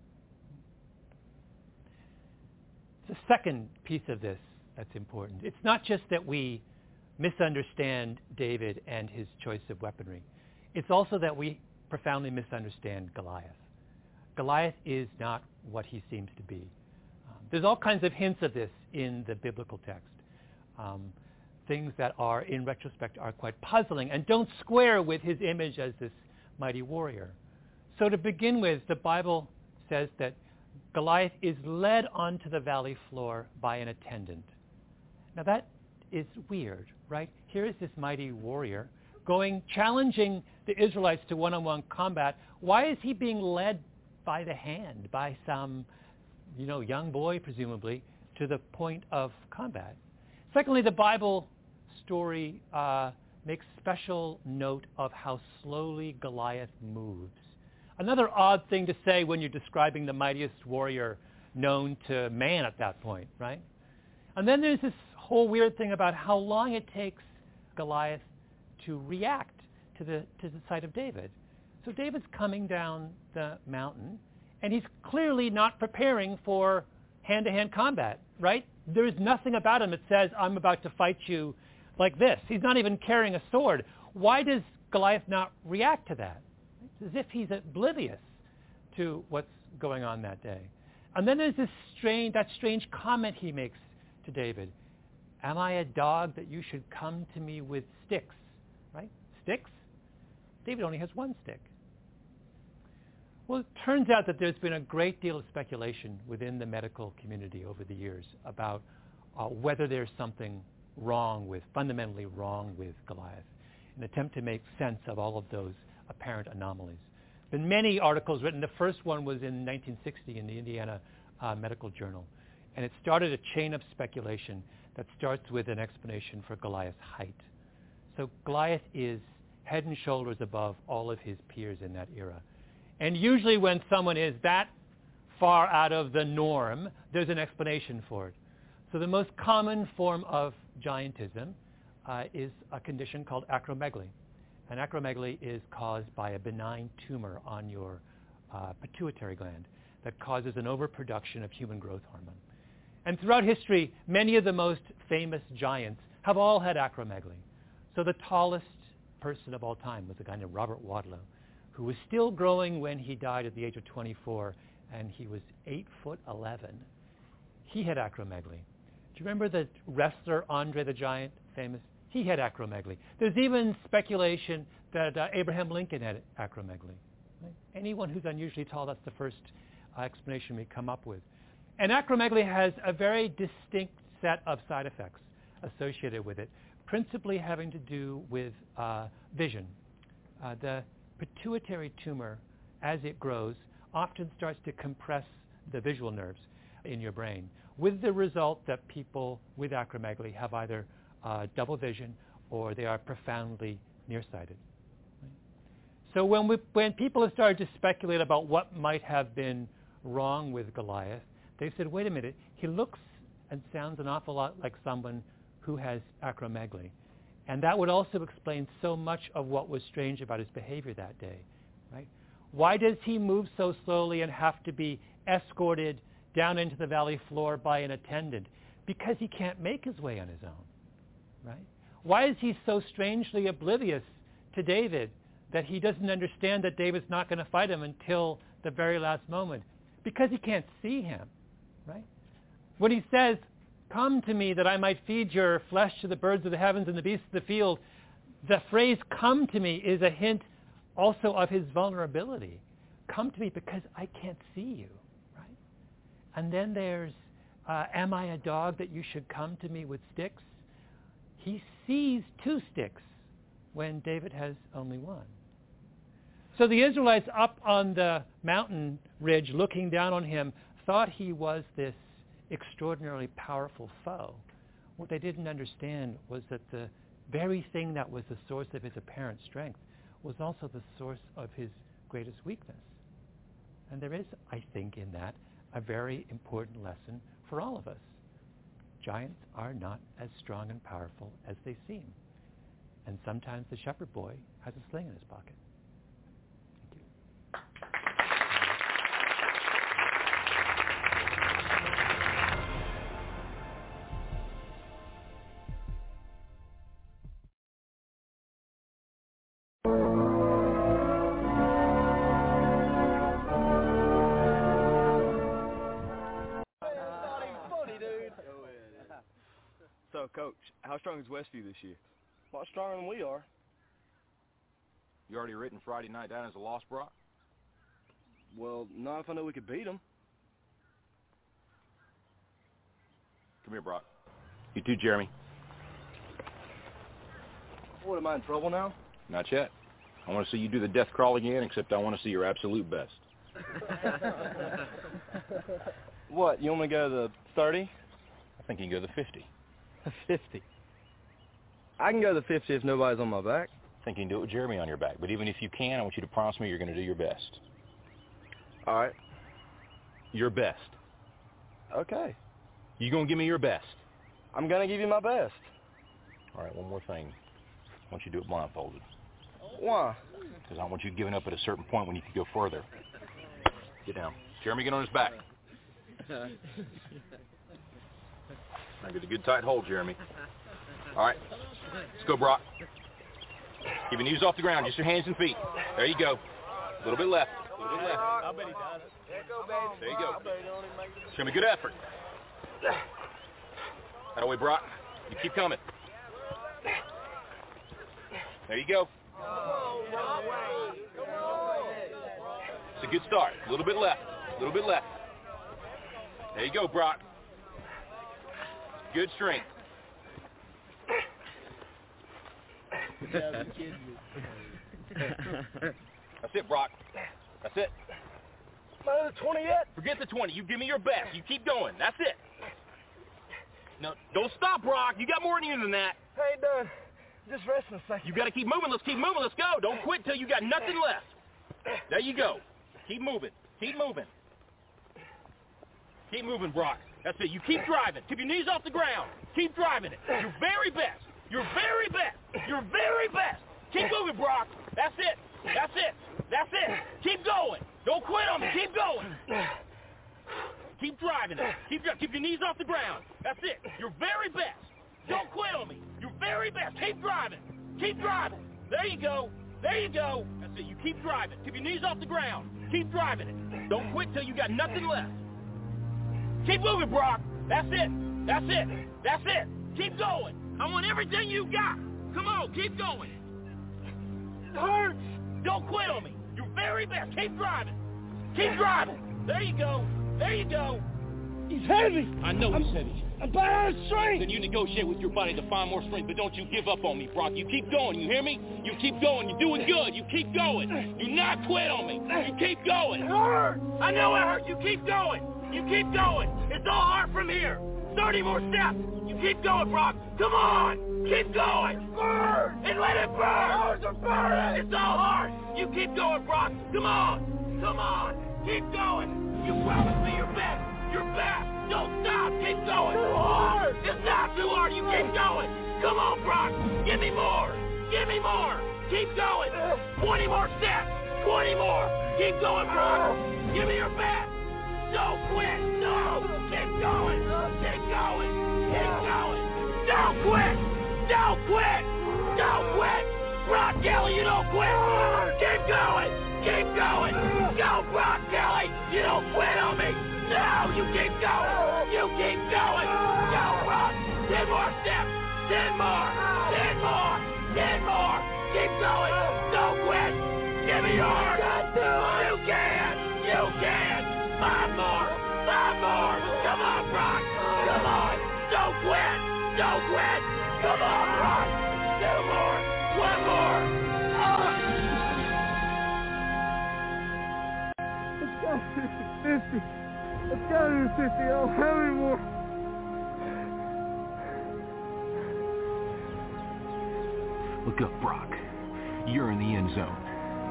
The second piece of this that's important. It's not just that we misunderstand David and his choice of weaponry. It's also that we profoundly misunderstand Goliath. Goliath is not what he seems to be. Um, there's all kinds of hints of this in the biblical text. Um, things that are, in retrospect, are quite puzzling and don't square with his image as this mighty warrior. So to begin with, the Bible says that Goliath is led onto the valley floor by an attendant. Now that is weird, right? Here is this mighty warrior going, challenging the Israelites to one-on-one combat. Why is he being led by the hand by some, you know, young boy, presumably, to the point of combat? Secondly, the Bible story uh, makes special note of how slowly Goliath moves. Another odd thing to say when you're describing the mightiest warrior known to man at that point, right? And then there's this whole weird thing about how long it takes Goliath to react to the to the sight of David. So David's coming down the mountain, and he's clearly not preparing for hand-to-hand combat, right? There's nothing about him that says, I'm about to fight you like this. He's not even carrying a sword. Why does Goliath not react to that? It's as if he's oblivious to what's going on that day. And then there's this strange, that strange comment he makes to David. Am I a dog that you should come to me with sticks? Right? Sticks? David only has one stick. Well, it turns out that there's been a great deal of speculation within the medical community over the years about uh, whether there's something wrong with, fundamentally wrong with Goliath, in an attempt to make sense of all of those apparent anomalies. There have been many articles written. The first one was in nineteen sixty in the Indiana uh, Medical Journal, and it started a chain of speculation that starts with an explanation for Goliath's height. So Goliath is head and shoulders above all of his peers in that era. And usually when someone is that far out of the norm, there's an explanation for it. So the most common form of giantism uh, is a condition called acromegaly. And acromegaly is caused by a benign tumor on your uh, pituitary gland that causes an overproduction of human growth hormone. And throughout history, many of the most famous giants have all had acromegaly. So the tallest person of all time was a guy named Robert Wadlow, who was still growing when he died at the age of twenty-four, and he was eight foot eleven. He had acromegaly. Do you remember the wrestler Andre the Giant, famous? He had acromegaly. There's even speculation that uh, Abraham Lincoln had acromegaly. Right? Anyone who's unusually tall, that's the first uh, explanation we come up with. And acromegaly has a very distinct set of side effects associated with it, principally having to do with uh, vision. Uh, the pituitary tumor, as it grows, often starts to compress the visual nerves in your brain, with the result that people with acromegaly have either uh, double vision or they are profoundly nearsighted. Right? So when, we, when people have started to speculate about what might have been wrong with Goliath, they said, wait a minute, he looks and sounds an awful lot like someone who has acromegaly. And that would also explain so much of what was strange about his behavior that day. Right? Why does he move so slowly and have to be escorted down into the valley floor by an attendant? Because he can't make his way on his own. Right? Why is he so strangely oblivious to David that he doesn't understand that David's not going to fight him until the very last moment? Because he can't see him. Right? When he says, come to me that I might feed your flesh to the birds of the heavens and the beasts of the field, the phrase come to me is a hint also of his vulnerability. Come to me because I can't see you. Right? And then there's, uh, am I a dog that you should come to me with sticks? He sees two sticks when David has only one. So the Israelites up on the mountain ridge looking down on him thought he was this extraordinarily powerful foe. What they didn't understand was that the very thing that was the source of his apparent strength was also the source of his greatest weakness. And there is, I think, in that a very important lesson for all of us. Giants are not as strong and powerful as they seem. And sometimes the shepherd boy has a sling in his pocket. So, Coach, how strong is Westview this year? A lot stronger than we are. You already written Friday night down as a loss, Brock? Well, not if I know we could beat them. Come here, Brock. You too, Jeremy. What, am I in trouble now? Not yet. I want to see you do the death crawl again, except I want to see your absolute best. What, you want me to go to the thirty? I think you can go to the fifty. fifty. I can go to the fifty if nobody's on my back. I think you can do it with Jeremy on your back. But even if you can, I want you to promise me you're going to do your best. All right. Your best. Okay. You going to give me your best? I'm going to give you my best. All right, one more thing. I want you to do it blindfolded. Why? Because I want you giving up at a certain point when you can go further. Get down. Jeremy, get on his back. Now get a good tight hold, Jeremy. All right. Let's go, Brock. Keep your knees off the ground. Just your hands and feet. There you go. A little bit left. A little bit left. I bet he does. There you go. Show me good effort. That way, Brock. You keep coming. There you go. It's a good start. A little bit left. A little bit left. There you go, Brock. Good strength. That's it, Brock. That's it. Not at the twenty yet? Forget the twenty. You give me your best. You keep going. That's it. No, don't stop, Brock. You got more in you than that. I ain't done. Just resting a second. You got to keep moving. Let's keep moving. Let's go. Don't quit till you got nothing left. There you go. Keep moving. Keep moving. Keep moving, Brock. That's it. You keep driving. Keep your knees off the ground. Keep driving it. Your very best. Your very best. Your very best. Keep moving, Brock. That's it. That's it. That's it. Keep going. Don't quit on me. Keep going. Keep driving it. Keep keep your knees off the ground. That's it. Your very best. Don't quit on me. Your very best. Keep driving. Keep driving. There you go. There you go. That's it. You keep driving. Keep your knees off the ground. Keep driving it. Don't quit till you got nothing left. Keep moving, Brock. That's it. That's it. That's it. Keep going. I want everything you got. Come on, keep going. It hurts. Don't quit on me. Your very best. Keep driving. Keep driving. There you go. There you go. He's heavy. I know I'm, he's heavy. I'm out of strength. Then you negotiate with your body to find more strength, but don't you give up on me, Brock. You keep going. You hear me? You keep going. You're doing good. You keep going. Do not quit on me. You keep going. It hurts. I know it hurts. You keep going. You keep going. It's all hard from here. thirty more steps. You keep going, Brock. Come on. Keep going. Burn. And let it burn. It's burning. It's all hard. You keep going, Brock. Come on. Come on. Keep going. You promised me your best. Your best. Don't stop. Keep going. Too hard. It's not too hard. You keep going. Come on, Brock. Give me more. Give me more. Keep going. twenty more steps. twenty more. Keep going, Brock. Give me your best. Don't quit. No. Keep going. Keep going. Keep going. Don't quit. Don't quit. Don't quit. Brock Kelly, you don't quit. Keep going. Keep going. Go, Brock Kelly. You don't quit on me. No, you keep going. You keep going. Go, Brock. Ten more steps. Ten more. Ten more. Ten more. Keep going. Don't quit. Give me yours. You can. You can. Five more. Five more. Come on, Brock. Come on. Don't quit. Don't quit. Come on, Brock. Two more. One more. Let's go fifty. Let's go to fifty. I don't have any more. Look up, Brock. You're in the end zone.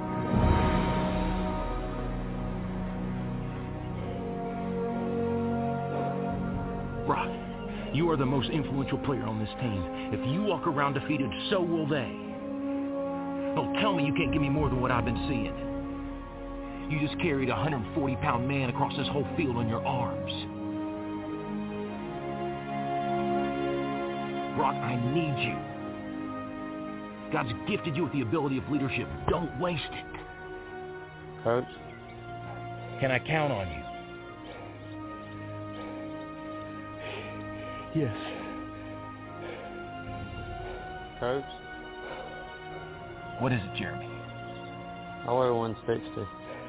Brock, you are the most influential player on this team. If you walk around defeated, so will they. Don't tell me you can't give me more than what I've been seeing. You just carried a one hundred forty pound man across this whole field on your arms. Brock, I need you. God's gifted you with the ability of leadership. Don't waste it. Coach? Can I count on you? Yes. Coach? What is it, Jeremy? I weigh one sixty.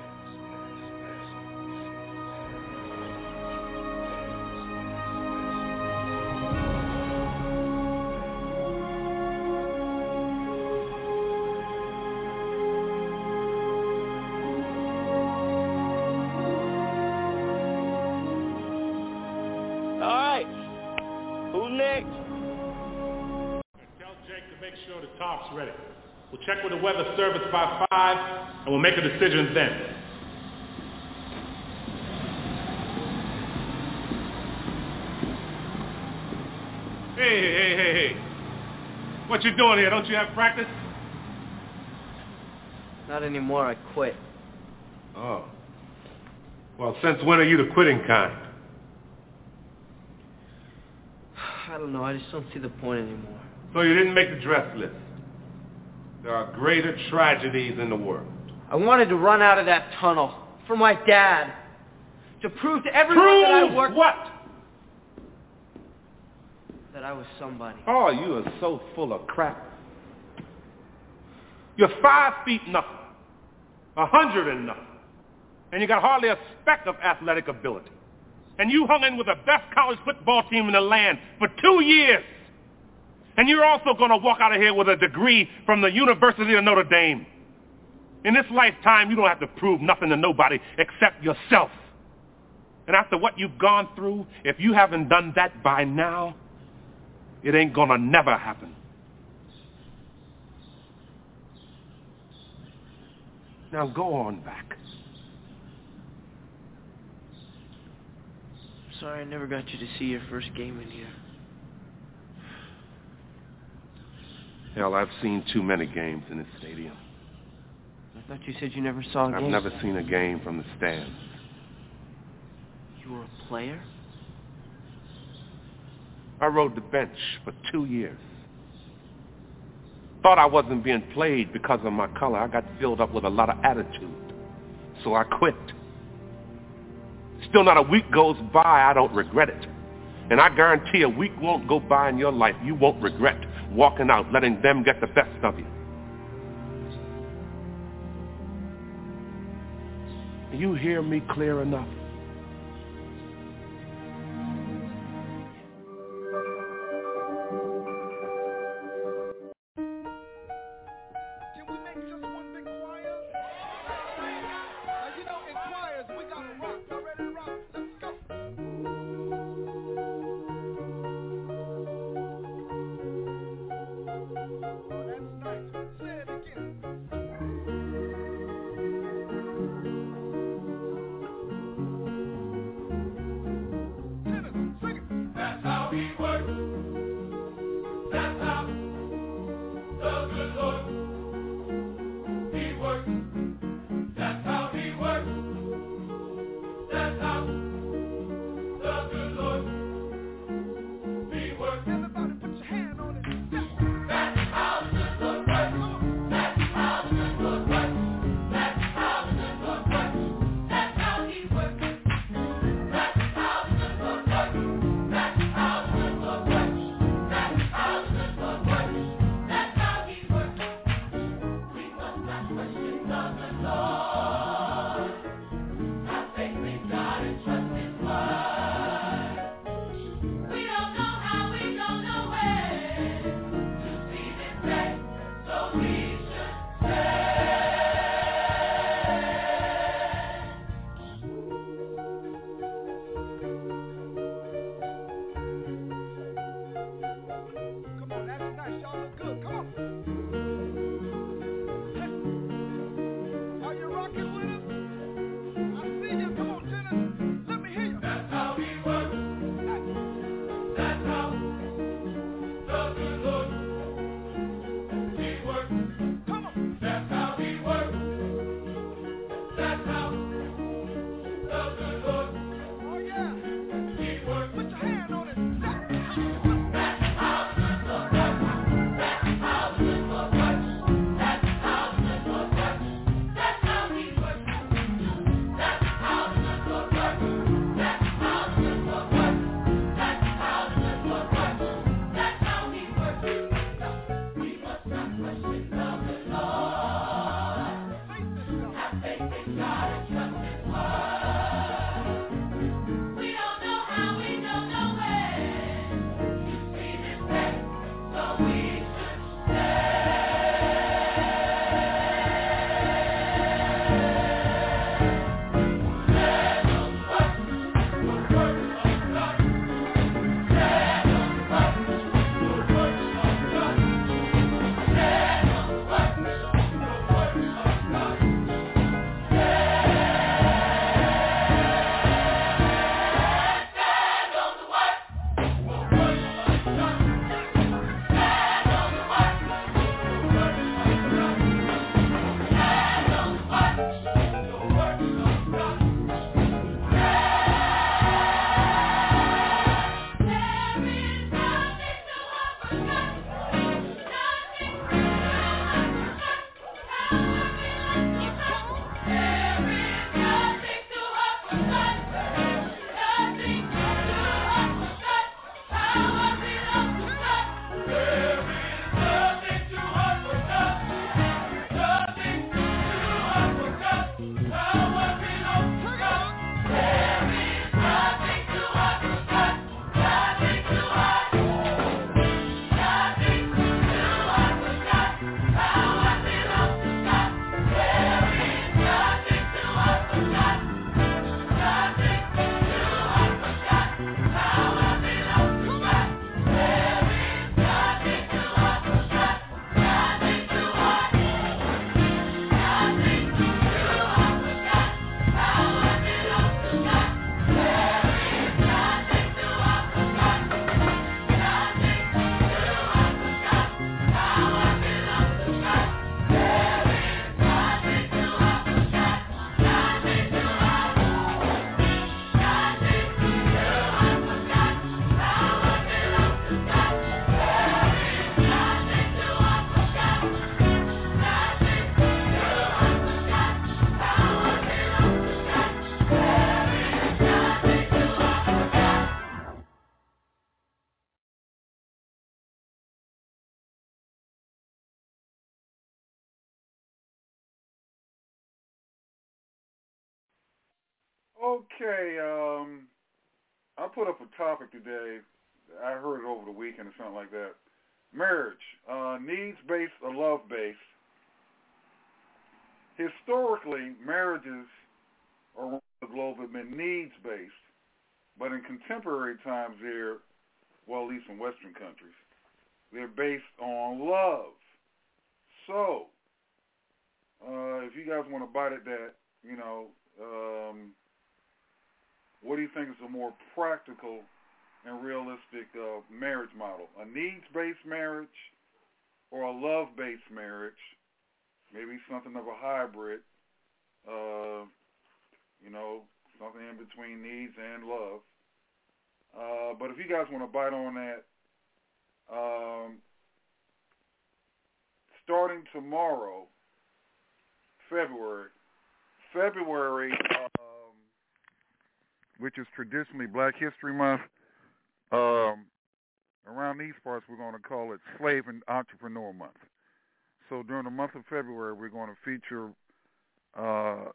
Ready. We'll check with the weather service by five, and we'll make a decision then. Hey, hey, hey, hey. What you doing here? Don't you have practice? Not anymore. I quit. Oh. Well, since when are you the quitting kind? I don't know. I just don't see the point anymore. So you didn't make the dress list. There are greater tragedies in the world. I wanted to run out of that tunnel for my dad. To prove to everyone prove that I worked... what? That I was somebody. Oh, you are so full of crap. You're five feet nothing. A hundred and nothing. And you got hardly a speck of athletic ability. And you hung in with the best college football team in the land for two years. And you're also going to walk out of here with a degree from the University of Notre Dame. In this lifetime, you don't have to prove nothing to nobody except yourself. And after what you've gone through, if you haven't done that by now, it ain't going to never happen. Now go on back. sorry I never got you to see your first game in here. Hell, I've seen too many games in this stadium. I thought you said you never saw a game. I've never seen a game from the stands. You were a player? I rode the bench for two years. Thought I wasn't being played because of my color. I got filled up with a lot of attitude. So I quit. Still not a week goes by, I don't regret it. And I guarantee a week won't go by in your life you won't regret walking out, letting them get the best of you. You hear me clear enough? Okay, um, I put up a topic today. I heard it over the weekend or something like that. Marriage, uh, needs-based or love-based. Historically, marriages around the globe have been needs-based, but in contemporary times they're, well, at least in Western countries, they're based on love. So, uh, if you guys want to bite at that, you know, um, what do you think is a more practical and realistic uh, marriage model? A needs-based marriage or a love-based marriage? Maybe something of a hybrid, uh, you know, something in between needs and love. Uh, but if you guys want to bite on that, um, starting tomorrow, February, February, um, which is traditionally Black History Month, um, around these parts we're going to call it Slave and Entrepreneur Month. So during the month of February, we're going to feature uh,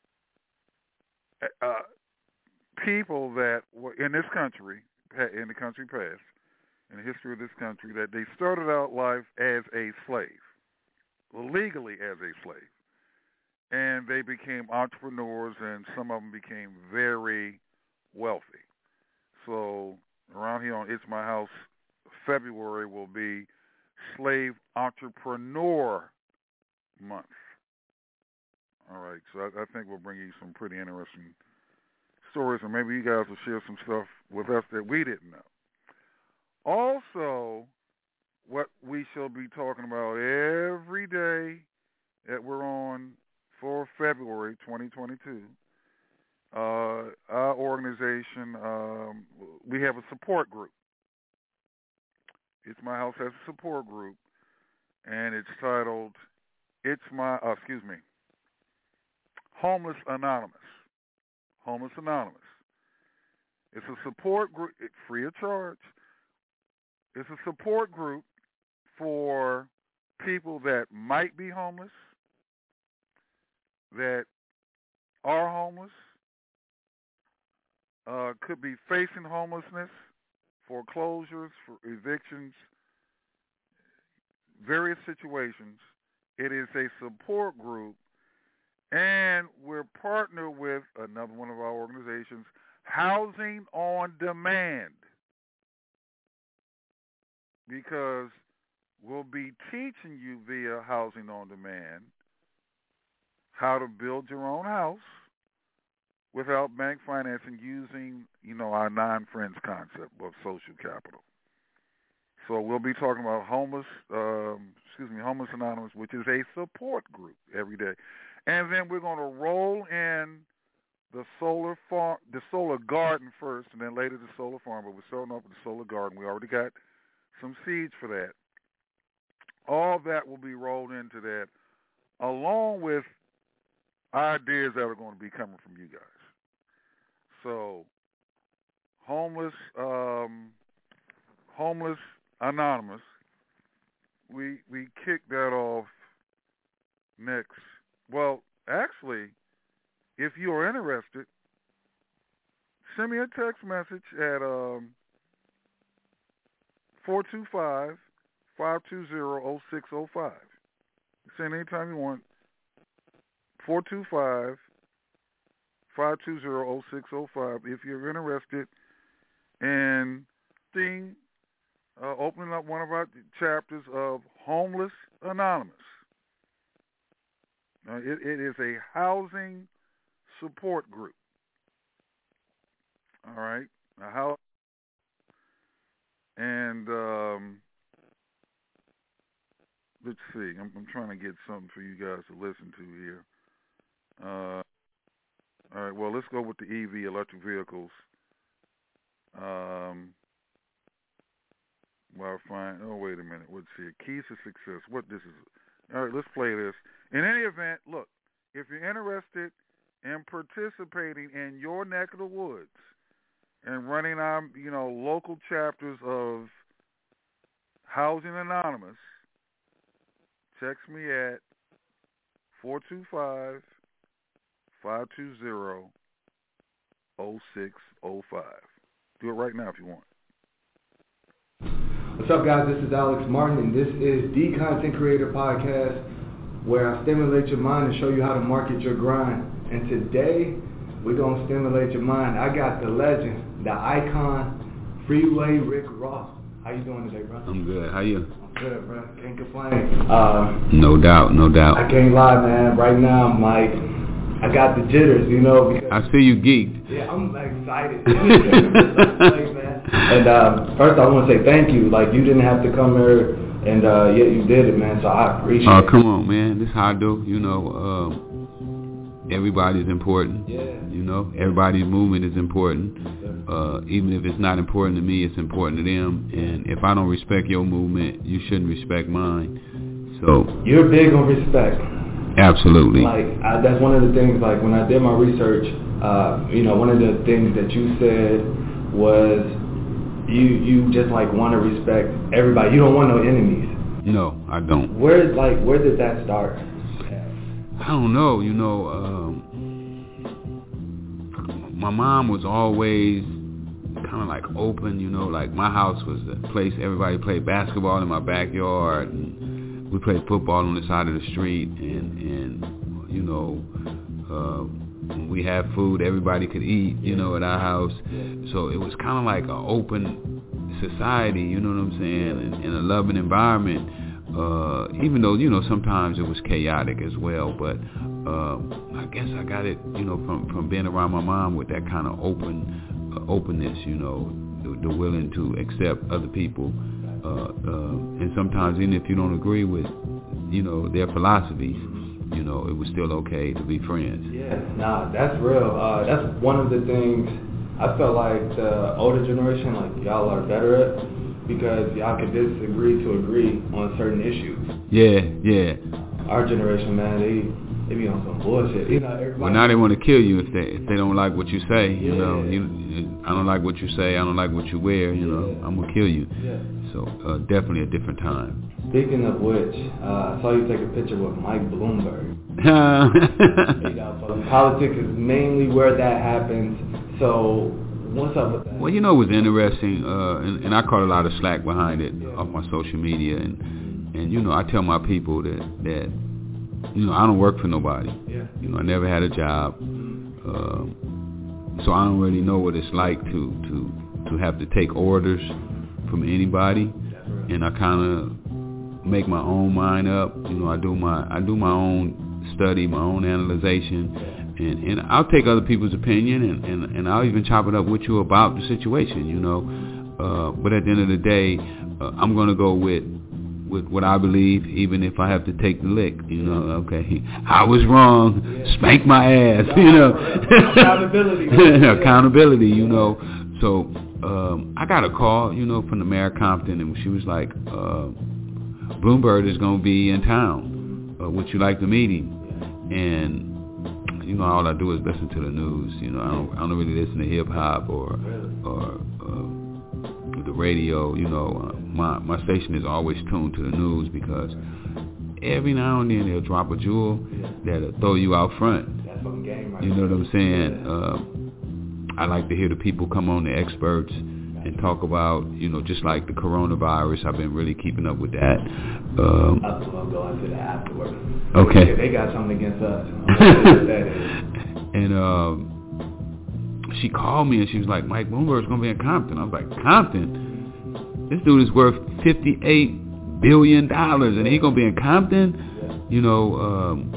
uh, people that were in this country, in the country past, in the history of this country, that they started out life as a slave, legally as a slave. And they became entrepreneurs, and some of them became very wealthy. So around here on It's My House, February will be Slave Entrepreneur Month. All right, so I, I think we'll bring you some pretty interesting stories, and maybe you guys will share some stuff with us that we didn't know. Also, what we shall be talking about every day that we're on for February twenty twenty-two, uh, our organization, um, we have a support group. It's My House has a support group, and it's titled, It's My, uh, excuse me, Homeless Anonymous. Homeless Anonymous. It's a support group, it's free of charge. It's a support group for people that might be homeless, that are homeless, uh, could be facing homelessness, foreclosures, for evictions, various situations. It is a support group, and we're partnered with another one of our organizations, Housing on Demand, because we'll be teaching you via Housing on Demand how to build your own house without bank financing, using, you know, our non-friends concept of social capital. So we'll be talking about homeless, um, excuse me, Homeless Anonymous, which is a support group every day. And then we're going to roll in the solar farm, the solar garden first, and then later the solar farm. But we're starting off with the solar garden. We already got some seeds for that. All that will be rolled into that, along with ideas that are going to be coming from you guys. So, homeless, um, homeless Anonymous. We we kick that off next. Well, actually, if you are interested, send me a text message at um, four two five, five two zero, zero six zero five. Send anytime you want. four two five, five two zero, zero six zero five if you're interested in seeing, uh, opening up one of our chapters of Homeless Anonymous. Uh, it, it is a housing support group. All right, a house, and um, let's see. I'm, I'm trying to get something for you guys to listen to here. Uh, all right, well, let's go with the E V, electric vehicles. Um, well, fine. Oh, wait a minute. Let's see. Keys to success. What this is. All right, let's play this. In any event, look, if you're interested in participating in your neck of the woods and running our, you know, local chapters of Housing Anonymous, text me at four two five, five two zero, oh six oh five. Do it right now if you want. What's up, guys? This is Alex Martin, and this is the Content Creator Podcast, where I stimulate your mind and show you how to market your grind. And today, we're going to stimulate your mind. I got the legend, the icon, Freeway Rick Ross. How you doing today, bro? I'm good. How you? I'm good, bro. Can't complain. Uh, no doubt, no doubt. I can't lie, man. Right now, I'm like, I got the jitters, you know. Because I see you geeked. Yeah, I'm excited. And uh, first, I want to say thank you. Like, you didn't have to come here, and uh, yet you did it, man. So I appreciate it. Oh, come on, man. This is how I do. You know, uh, everybody's important. Yeah. You know, everybody's movement is important. Uh, even if it's not important to me, it's important to them. And if I don't respect your movement, you shouldn't respect mine. So you're big on respect. Absolutely. Like I, that's one of the things. Like when I did my research, uh, you know, one of the things that you said was you you just like want to respect everybody. You don't want no enemies. No, I don't. Where like where did that start? I don't know. You know, um, my mom was always kind of like open, you know, like my house was the place everybody played basketball in my backyard, and we played football on the side of the street, and, and you know, uh, when we had food, everybody could eat, you know, at our house. So it was kind of like an open society, you know what I'm saying, and, and a loving environment, uh, even though, you know, sometimes it was chaotic as well, but uh, I guess I got it, you know, from, from being around my mom with that kind of open Uh, openness, you know, the, the willing to accept other people, uh, uh, and sometimes even if you don't agree with, you know, their philosophies, you know, it was still okay to be friends. Yeah, nah, that's real. Uh, that's one of the things I felt like the older generation, like y'all are better at, because y'all could disagree to agree on certain issues. Yeah, yeah. Our generation, man, they they be on some bullshit. You know, everybody. Well, now they want to kill you if they if they don't like what you say. You Yeah. know, you, I don't like what you say. I don't like what you wear. You know, I'm gonna kill you. Yeah. So uh, definitely a different time. Speaking of which, uh, I saw you take a picture with Mike Bloomberg. You know, so politics is mainly where that happens. So what's up with that? Well, you know, it was interesting, uh, and, and I caught a lot of slack behind it off my social media, and and you know, I tell my people that that. You know, I don't work for nobody. Yeah. You know, I never had a job, uh, so I don't really know what it's like to to to have to take orders from anybody, and I kind of make my own mind up. You know, I do my I do my own study, my own analyzation, and, and I'll take other people's opinion, and, and, and I'll even chop it up with you about the situation. You know, uh, but at the end of the day, uh, I'm gonna go with. with what I believe, even if I have to take the lick, you know, okay, I was wrong, yeah. Spank my ass, you know. Accountability. Accountability, you know. So um, I got a call, you know, from the mayor of Compton, and she was like, uh, Bloomberg is going to be in town. Uh, would you like to meet him? And, you know, all I do is listen to the news. You know, I don't, I don't really listen to hip-hop or, or uh, the radio, you know. Uh, my my station is always tuned to the news because every now and then they'll drop a jewel that'll throw you out front. You know what I'm saying? Uh, I like to hear the people come on, the experts, and talk about, you know, just like the coronavirus. I've been really keeping up with that. Um, I'm going to go into that afterwards. Okay. They, they got something against us. That is. And um, she called me and she was like, Mike Bloomberg's going to be in Compton. I was like, Compton? This dude is worth fifty-eight billion dollars and he's going to be in Compton? Yeah. You know, um,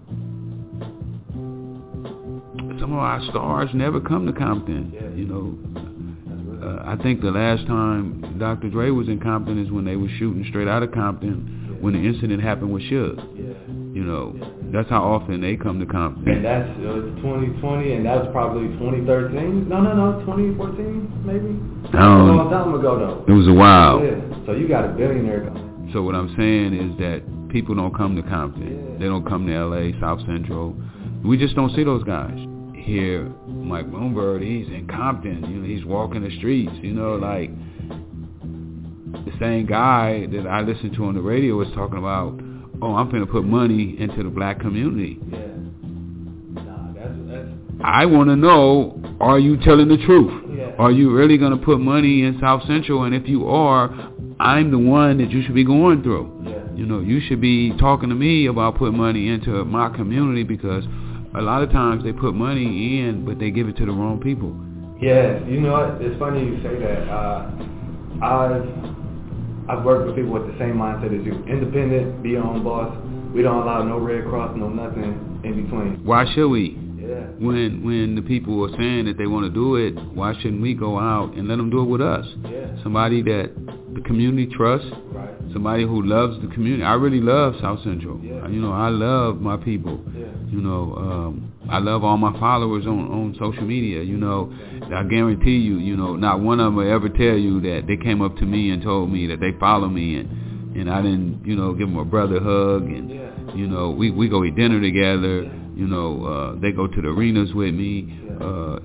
some of our stars never come to Compton, yeah. You know. Uh, I think the last time Doctor Dre was in Compton is when they were shooting straight out of Compton, yeah. When the incident happened with Suge. Yeah. You know, yeah. That's how often they come to Compton. And that's uh, twenty twenty, and that was probably twenty thirteen. No, no, no, twenty fourteen, maybe. Um, a long time ago, though. It was a while. Yeah. So you got a billionaire coming. So what I'm saying is that people don't come to Compton. Yeah. They don't come to L A, South Central. We just don't see those guys. Here, Mike Bloomberg, he's in Compton. You know, he's walking the streets. You know, like the same guy that I listen to on the radio is talking about, oh, I'm going to put money into the black community. Yeah. Nah, that's, that's... I want to know, are you telling the truth? Yeah. Are you really going to put money in South Central? And if you are, I'm the one that you should be going through. Yeah. You know, you should be talking to me about putting money into my community, because a lot of times they put money in, but they give it to the wrong people. Yes, you know what? It's funny you say that. Uh, I've I've worked with people with the same mindset as you. Independent, be your own boss. We don't allow no Red Cross, no nothing in between. Why should we? Yeah. When when the people are saying that they want to do it, why shouldn't we go out and let them do it with us? Yeah. Somebody that the community trusts, right. Somebody who loves the community. I really love South Central. Yeah. You know, I love my people. Yeah. You know, um, I love all my followers on, on social media. You know, I guarantee you, you know, not one of them will ever tell you that they came up to me and told me that they follow me and, and I didn't, you know, give them a brother hug and, yeah. you know, we, we go eat dinner together. Yeah. You know, uh, they go to the arenas with me because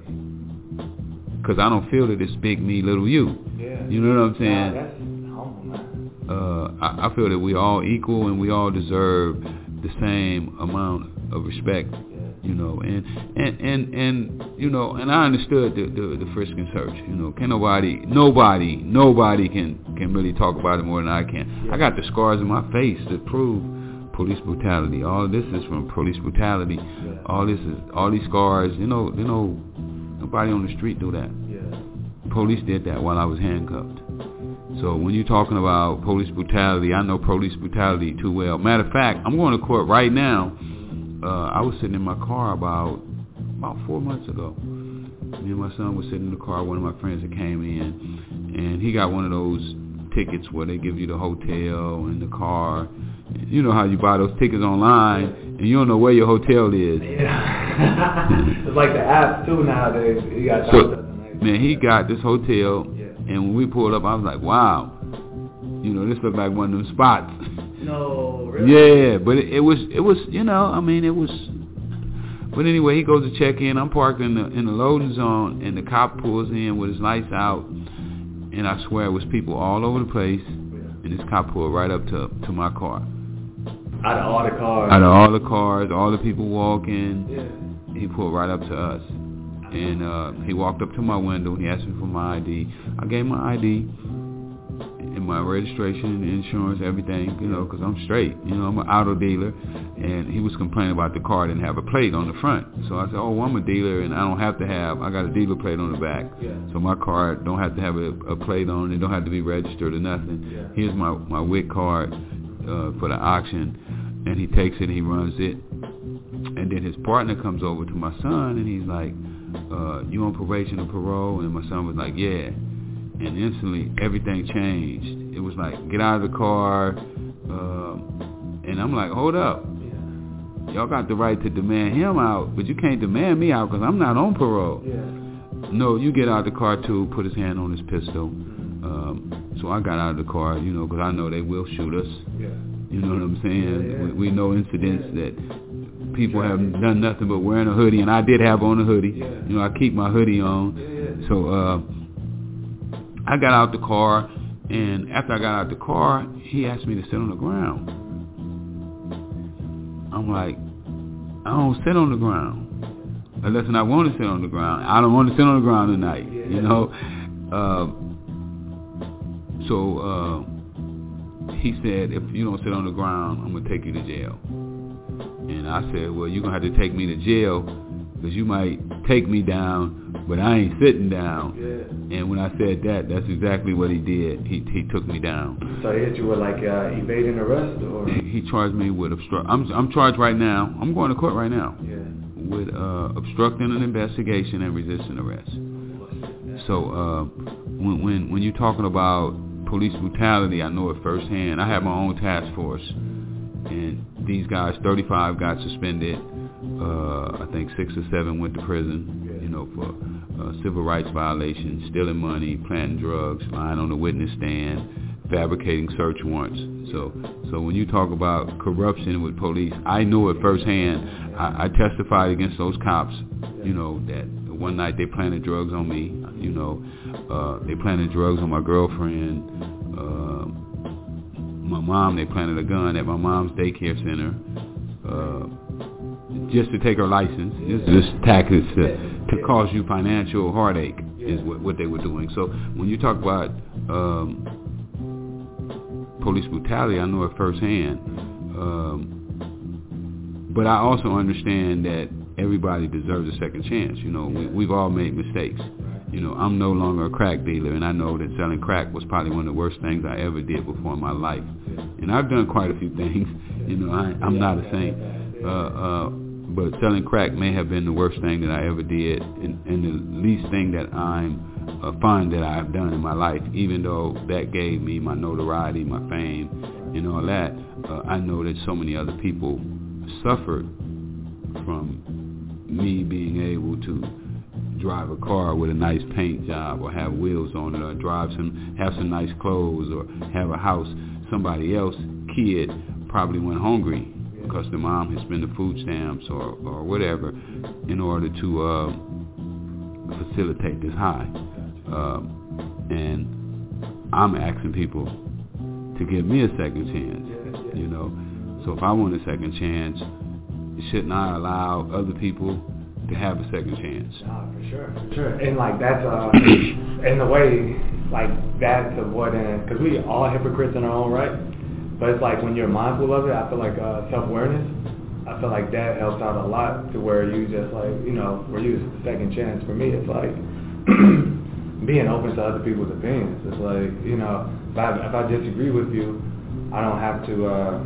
uh, I don't feel that it's big me, little you. Yeah. You know what I'm saying? Nah, that's humble, man. Uh, I, I feel that we all equal and we all deserve the same amount of respect. You know, and, and, and, and, you know, and I understood the, the, the frisk and search. You know, can nobody, nobody, nobody can, can really talk about it more than I can. Yeah. I got the scars in my face to prove police brutality. All of this is from police brutality. Yeah. All this is, all these scars, you know, you know, nobody on the street do that. Yeah. Police did that while I was handcuffed. So when you're talking about police brutality, I know police brutality too well. Matter of fact, I'm going to court right now. Uh, I was sitting in my car about about four months ago. Me and my son was sitting in the car. One of my friends that came in, and he got one of those tickets where they give you the hotel and the car. You know how you buy those tickets online, and you don't know where your hotel is. Yeah. It's like the apps too nowadays. You got so, man, he got this hotel, yeah. And when we pulled up, I was like, wow. You know, this looked like one of them spots. No, really? Yeah, but it, it was, it was, you know, I mean, it was, but anyway, he goes to check in. I'm parked in the in the loading zone, and the cop pulls in with his lights out, and I swear it was people all over the place, and this cop pulled right up to to my car. Out of all the cars? Out of all the cars, all the people walking, yeah. He pulled right up to us, and uh, he walked up to my window, he asked me for my I D. I gave him my I D. And my registration, insurance, everything, you know, because I'm straight. You know, I'm an auto dealer, and he was complaining about the car didn't have a plate on the front. So I said, oh, well, I'm a dealer, and I don't have to have, I got a dealer plate on the back. Yeah. So my car don't have to have a, a plate on it. It don't have to be registered or nothing. Yeah. Here's my, my W I C card uh, for the auction, and he takes it and he runs it. And then his partner comes over to my son, and he's like, uh, you on probation or parole? And my son was like, yeah. And instantly, everything changed. It was like, get out of the car. Uh, and I'm like, hold up. Yeah. Y'all got the right to demand him out, but you can't demand me out because I'm not on parole. Yeah. No, you get out of the car too, put his hand on his pistol. Um, so I got out of the car, you know, because I know they will shoot us. Yeah. You know what I'm saying? Yeah, yeah. We, we know incidents yeah. that people have done nothing but wearing a hoodie, and I did have on a hoodie. Yeah. You know, I keep my hoodie on. Yeah, yeah. So, uh, I got out the car, and after I got out the car, he asked me to sit on the ground. I'm like, I don't sit on the ground. Unless I want to sit on the ground. I don't want to sit on the ground tonight, yeah. you know. Uh, so uh, he said, if you don't sit on the ground, I'm going to take you to jail. And I said, well, you're going to have to take me to jail because you might take me down, but I ain't sitting down. Yeah. And when I said that, that's exactly what he did. He he took me down. So he hit you with like uh, evading arrest, or he, he charged me with obstruct. I'm I'm charged right now. I'm going to court right now. Yeah. With uh, obstructing an investigation and resisting arrest. So uh, when when when you're talking about police brutality, I know it firsthand. I have my own task force, and these guys, thirty-five got suspended. Uh, I think six or seven went to prison. You know, for uh, civil rights violations, stealing money, planting drugs, lying on the witness stand, fabricating search warrants. So, so when you talk about corruption with police, I know it firsthand. I, I testified against those cops. You know that one night they planted drugs on me. You know, uh, they planted drugs on my girlfriend. Uh, my mom, they planted a gun at my mom's daycare center. Uh, just to take her license. This, this tactics to, to cause you financial heartache is what, what they were doing. So when you talk about um, police brutality, I know it firsthand. Um, but I also understand that everybody deserves a second chance. You know, we, we've all made mistakes. You know, I'm no longer a crack dealer, and I know that selling crack was probably one of the worst things I ever did before in my life. And I've done quite a few things. You know, I, I'm not a saint. Uh, uh, but selling crack may have been the worst thing that I ever did, and, and the least thing that I'm uh, fun that I've done in my life, even though that gave me my notoriety, my fame, and all that. Uh, I know that so many other people suffered from me being able to drive a car with a nice paint job, or have wheels on it, or drive some, have some nice clothes, or have a house. Somebody else, kid, probably went hungry because the mom had spent the food stamps or, or whatever in order to uh, facilitate this high. Uh, and I'm asking people to give me a second chance, you know. So if I want a second chance, shouldn't I allow other people to have a second chance? Nah, for sure, for sure. And like that's uh, in a way, like that's avoiding, because we all hypocrites in our own right. But it's like when you're mindful of it, I feel like uh, self-awareness, I feel like that helps out a lot to where you just like, you know, where you use the second chance. For me, it's like being open to other people's opinions. It's like, you know, if I, if I disagree with you, I don't have to, uh,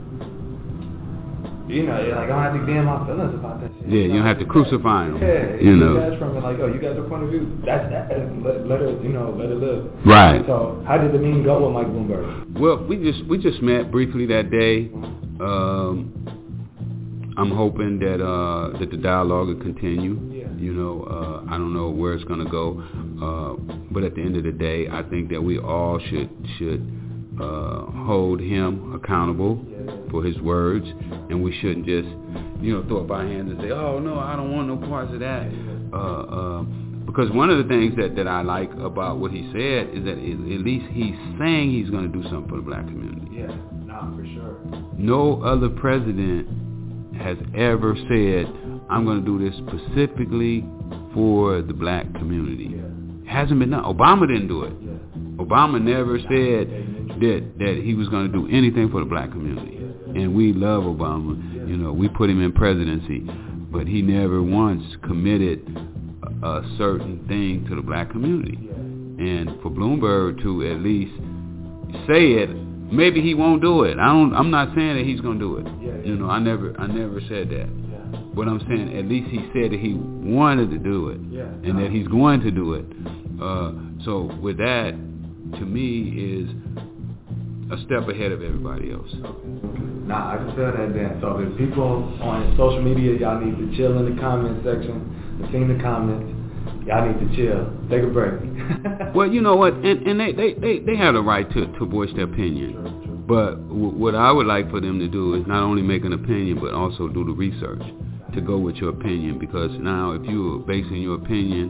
you know, like I don't have to get in my feelings about that shit. Yeah, you don't have to crucify them. Yeah, you know. Guys from it, like, oh, you guys are point of view. That's that. Let, let it, you know, let it live. Right. So, how did the meeting go with Mike Bloomberg? Well, we just we just met briefly that day. Um, I'm hoping that uh, that the dialogue will continue. Yeah. You know, uh, I don't know where it's gonna go, uh, but at the end of the day, I think that we all should should uh, hold him accountable for his words, and we shouldn't just, you know, throw up our hands and say, oh no, I don't want no parts of that. Uh, uh, because one of the things that, that I like about what he said is that at least he's saying he's going to do something for the black community. Yeah, nah, for sure. No other president has ever said, I'm going to do this specifically for the black community. Yeah. Hasn't been done. Obama didn't do it. Yeah. Obama never said that, that he was going to do anything for the black community. And we love Obama, you know, we put him in presidency, but he never once committed a, a certain thing to the black community. And for Bloomberg to at least say it, maybe he won't do it. I don't, I'm not saying that he's going to do it. You know, I never, I never said that. But I'm saying at least he said that he wanted to do it, and that he's going to do it. Uh, so with that, to me, is a step ahead of everybody else. Nah, I can feel that then. So if people on social media, y'all need to chill in the comment section. I've seen the comments. Y'all need to chill. Take a break. Well, you know what? And, and they, they, they, they have the right to, to voice their opinion. Sure, sure. But w- what I would like for them to do is not only make an opinion, but also do the research to go with your opinion. Because now if you're basing your opinion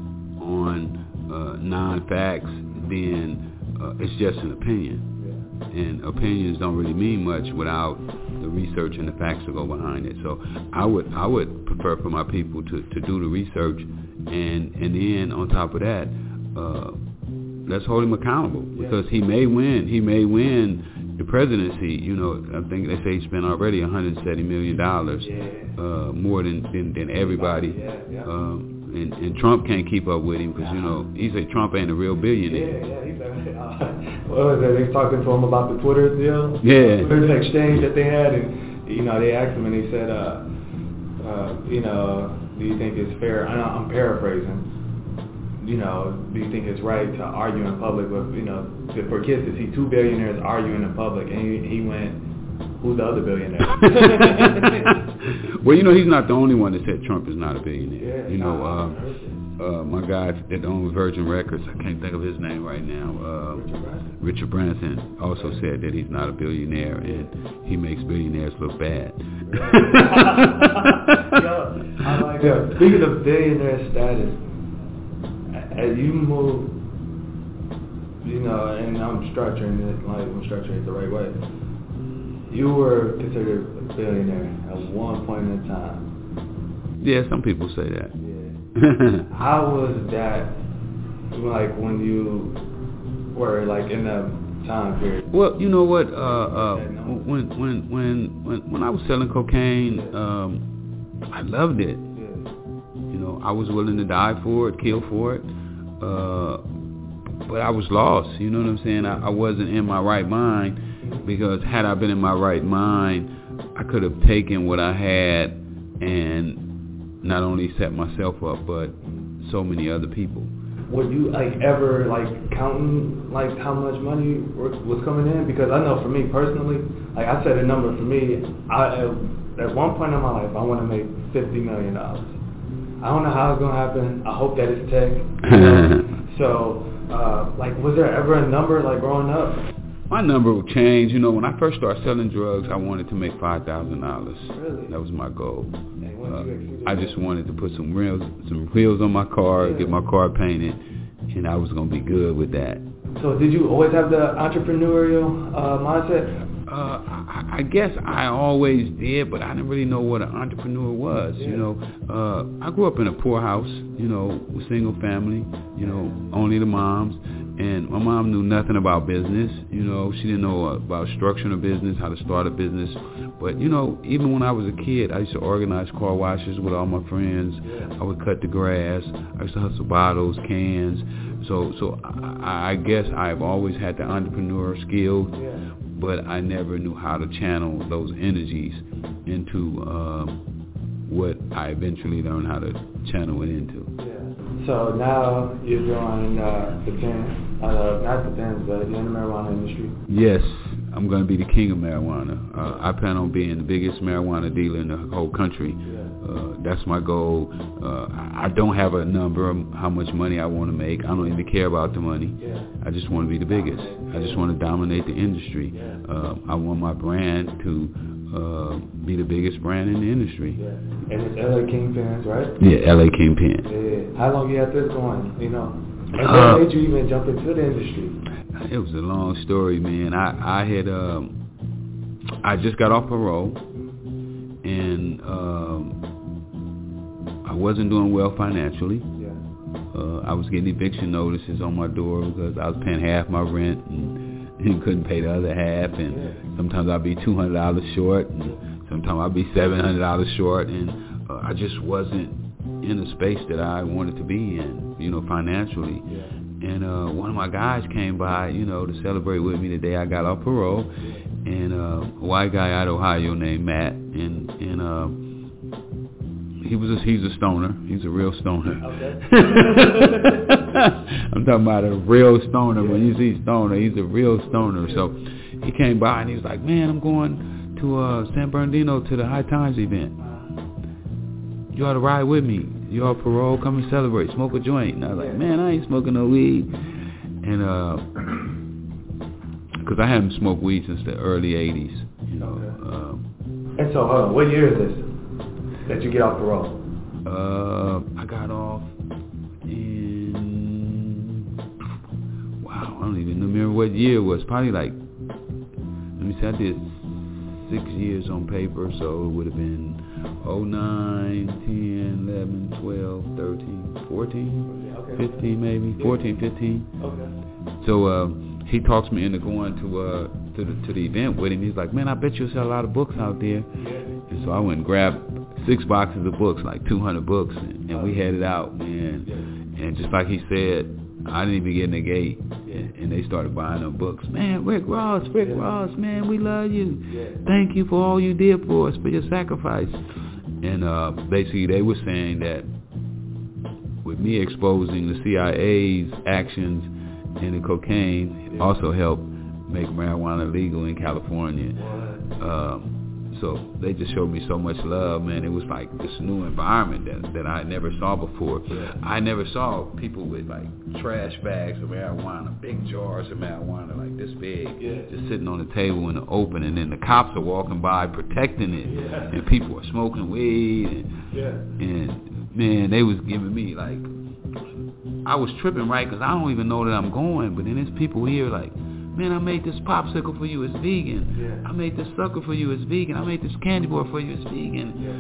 on uh, non-facts, then uh, it's just an opinion. And opinions don't really mean much without the research and the facts to go behind it. So I would I would prefer for my people to, to do the research, and and then on top of that, uh, let's hold him accountable, because he may win. He may win the presidency. You know, I think they say he spent already one hundred seventy million dollars, uh, more than, than, than everybody. Um, And, and Trump can't keep up with him because, you know, he said Trump ain't a real billionaire. Yeah, yeah, he said, uh, what was it, they was talking to him about the Twitter deal? Yeah. Twitter exchange that they had, and, you know, they asked him, and he said, uh, uh, you know, do you think it's fair, I know, I'm paraphrasing, you know, do you think it's right to argue in public with, you know, to, for kids to see two billionaires arguing in public, and he, he went, who's the other billionaire? Well, you know, he's not the only one that said Trump is not a billionaire. Yeah, you know, uh, uh, my guy that owns Virgin Records, I can't think of his name right now, uh, Richard Branson, also said that he's not a billionaire, and he makes billionaires look bad. Yo, I like that. Speaking of billionaire status, as you move, you know, and I'm structuring it, like I'm structuring it the right way. You were considered a billionaire at one point in time. Yeah, some people say that. Yeah. How was that, like, when you were, like, in that time period? Well, you know what? Uh, uh, when when when when when I was selling cocaine, um, I loved it. You know, I was willing to die for it, kill for it. Uh, but I was lost. You know what I'm saying? I, I wasn't in my right mind, because had I been in my right mind, I could have taken what I had and not only set myself up, but so many other people. Were you like ever like counting like how much money was coming in? Because I know for me personally, like I set a number for me. I at, at one point in my life, I want to make fifty million dollars. I don't know how it's gonna happen. I hope that it's tech. You know? So, uh, like, was there ever a number like growing up? My number would change. You know, when I first started selling drugs, I wanted to make five thousand dollars. Really? That was my goal. Uh, I just wanted to put some wheels, some wheels on my car, yeah. get my car painted, and I was gonna be good with that. So, did you always have the entrepreneurial uh, mindset? Uh, I, I guess I always did, but I didn't really know what an entrepreneur was. Yeah. You know, uh, I grew up in a poor house. You know, single family. You know, only the moms. And my mom knew nothing about business. You know, she didn't know about structuring a business, how to start a business. But, you know, even when I was a kid, I used to organize car washes with all my friends. I would cut the grass. I used to hustle bottles, cans. So so I, I guess I've always had the entrepreneur skills, but I never knew how to channel those energies into um, what I eventually learned how to channel it into. So now you're doing uh, the pens, uh, not the pens, but you're in the marijuana industry. Yes, I'm going to be the king of marijuana. Uh, I plan on being the biggest marijuana dealer in the whole country. Uh, that's my goal. Uh, I don't have a number of how much money I want to make. I don't even care about the money. I just want to be the biggest. I just want to dominate the industry. Uh, I want my brand to uh, be the biggest brand in the industry. And it's L A Kingpins, right? Yeah, L A Kingpin. Yeah. How long you had this going, you know? And what Uh, made you even jump into the industry? It was a long story, man. I, I had, um, I just got off parole, and um, I wasn't doing well financially. Uh, I was getting eviction notices on my door because I was paying half my rent and, and couldn't pay the other half, and sometimes I'd be two hundred dollars short, and sometimes I'd be seven hundred dollars short, and uh, I just wasn't in the space that I wanted to be in, you know, financially. And uh, one of my guys came by, you know, to celebrate with me the day I got off parole, and uh, a white guy out of Ohio named Matt, and and uh, he was a, he's a stoner. He's a real stoner. Okay. I'm talking about a real stoner. Yeah. When you see stoner, he's a real stoner. So he came by and he was like, "Man, I'm going to uh, San Bernardino to the High Times event. You ought to ride with me. You off parole, come and celebrate, smoke a joint." And I was like, "Man, I ain't smoking no weed." And uh, because I haven't smoked weed since the early eighties, you know. Okay. Um, and so, hold on, what year is this that you get off parole? Uh, I got off in, wow, I don't even remember what year it was. Probably like, let me see, I did six years on paper, so it would have been oh nine, ten, eleven, twelve, thirteen, fourteen, okay. fifteen maybe, fourteen, fifteen. Okay. So uh, he talks me into going to uh to the to the event with him. He's like, "Man, I bet you'll sell a lot of books out there." And so I went and grabbed six boxes of books, like two hundred books, and, and we headed out, man. And just like he said, I didn't even get in the gate, and, and they started buying them books. "Man, Rick Ross, Rick Ross, man, we love you. Thank you for all you did for us, for your sacrifice." And uh, basically they were saying that with me exposing the C I A's actions in the cocaine, it also helped make marijuana legal in California. Um, so they just showed me so much love, man. It was like this new environment that, that I never saw before. I never saw people with like trash bags of marijuana, big jars of marijuana like this big, just sitting on the table in the open, and then the cops are walking by protecting it, yeah. and people are smoking weed, and, yeah. and man, they was giving me like, I was tripping, right, because I don't even know that I'm going, but then there's people here like, "Man, I made this popsicle for you, it's vegan. Yeah. I made this sucker for you, it's vegan. I made this candy bar for you, it's vegan." Yeah. And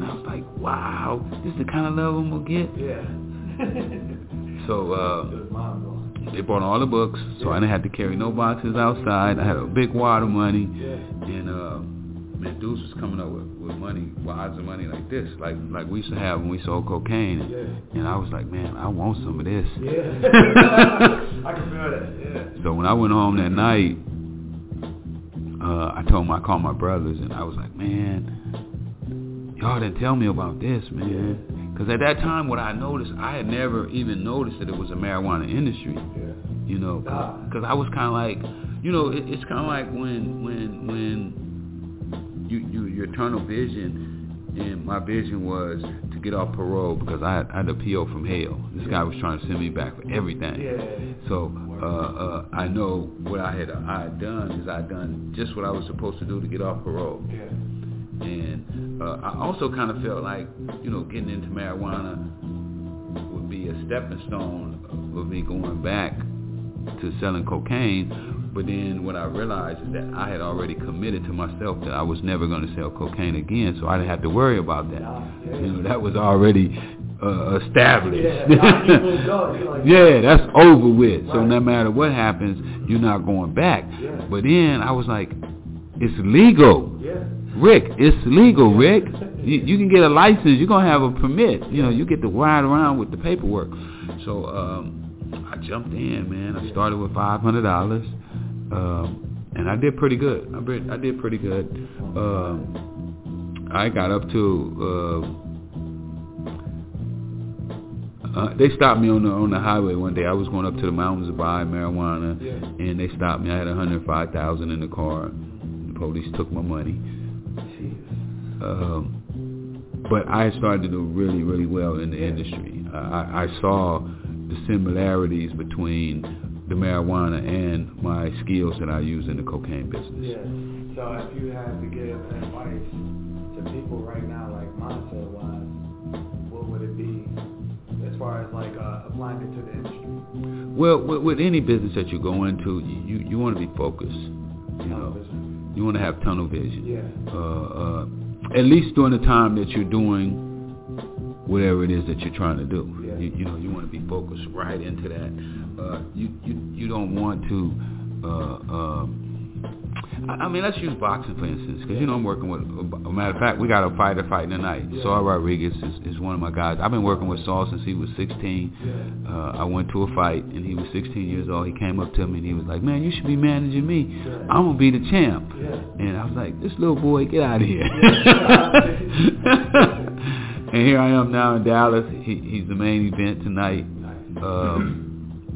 And I was like, wow, this is the kind of love I'm going to get? Yeah. So uh, they bought all the books, so I didn't have to carry no boxes outside. I had a big wad of money, and uh, man, dudes was coming up with, with money, wads of money like this, like like we used to have when we sold cocaine. And, Yeah. and I was like, man, I want some of this. Yeah. I can feel that. Yeah. So when I went home that night, uh, I told them, I called my brothers, and I was like, man, y'all didn't tell me about this, man. Because at that time, what I noticed, I had never even noticed that it was a marijuana industry. Yeah. You know, because I was kind of like, you know, it, it's kind of like when when when you, you your tunnel vision, and my vision was to get off parole because I had, I had a P O from hell. This guy was trying to send me back for everything. Yeah. So uh, uh, I know what I had I had done is I had done just what I was supposed to do to get off parole. Yeah. And uh, I also kind of felt like, you know, getting into marijuana would be a stepping stone of me going back to selling cocaine. But then what I realized is that I had already committed to myself that I was never going to sell cocaine again, so I didn't have to worry about that. You know, that was already uh, established. Yeah, yeah, that's over with. So no matter what happens, you're not going back. But then I was like, it's legal. Rick, it's legal, Rick. You, you can get a license. You're going to have a permit. You know, you get to ride around with the paperwork. So um, I jumped in, man. I started with five hundred dollars, um, and I did pretty good. I did, I did pretty good. Um, I got up to... Uh, uh, they stopped me on the on the highway one day. I was going up to the mountains to buy marijuana, and they stopped me. I had one hundred five thousand dollars in the car. The police took my money. Um, but I started to do really, really well in the industry. I, I saw the similarities between the marijuana and my skills that I use in the cocaine business. Yeah. So if you had to give advice to people right now, like mindset-wise, what would it be as far as like uh, applying it to the industry? Well, with, with any business that you go into, you, you want to be focused. You know, you want to have tunnel vision. Yeah. Uh, uh, at least during the time that you're doing whatever it is that you're trying to do. Yeah. You, you know, you want to be focused right into that. Uh, you, you you don't want to. Uh, um, I, I mean, let's use boxing for instance, because you know I'm working with. A matter of fact, we got a fighter fighting tonight. Yeah. Saul Rodriguez is, is one of my guys. I've been working with Saul since he was sixteen. Yeah. Uh, I went to a fight and he was sixteen years old. He came up to me and he was like, "Man, you should be managing me. Yeah. I'm gonna be the champ." Yeah. And I was like, "This little boy, get out of here." And here I am now in Dallas. He, he's the main event tonight. Um,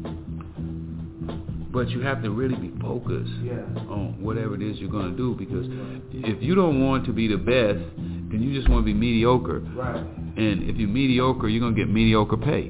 but you have to really be focused yeah. on whatever it is you're going to do, because if you don't want to be the best, then you just want to be mediocre. Right. And if you're mediocre, you're going to get mediocre pay.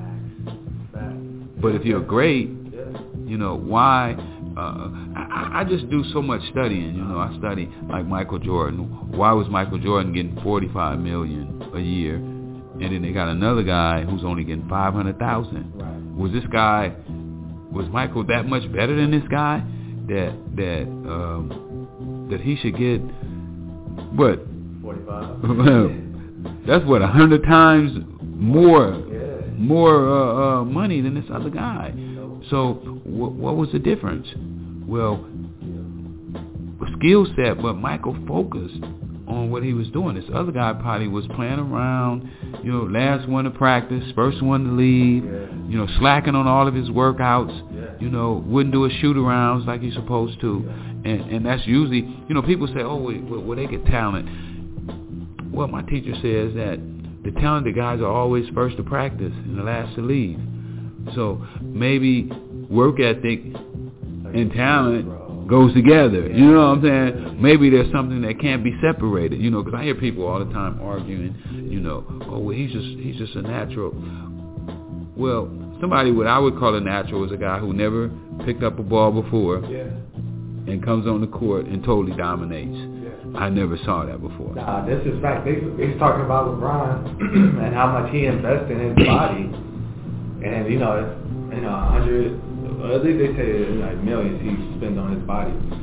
But if you're great, you know, why... Uh, I, I just do so much studying, you know. I study like Michael Jordan. Why was Michael Jordan getting forty-five million dollars a year, and then they got another guy who's only getting five hundred thousand dollars? Right. Was this guy, was Michael that much better than this guy that that um, that he should get what? forty-five. That's what, a hundred times more yeah. more uh, uh, money than this other guy. So what, what was the difference? Well, skill set, but Michael focused on what he was doing. This other guy probably was playing around, you know, last one to practice, first one to leave, yeah. you know, slacking on all of his workouts, yeah. you know, wouldn't do his shoot-arounds like he's supposed to. Yeah. And and that's usually, you know, people say, oh, well, well, they get talent. Well, my teacher says that the talented guys are always first to practice and the last to leave. So maybe work ethic and talent goes together. You know what I'm saying? Maybe there's something that can't be separated. You know, because I hear people all the time arguing. You know, oh well, he's just he's just a natural. Well, somebody what I would call a natural is a guy who never picked up a ball before yeah. and comes on the court and totally dominates. Yeah. I never saw that before. Nah, this is fact. They he's talking about LeBron and how much he invested in his body. And, you know, you know, a hundred, at least they say like millions he spends on his body.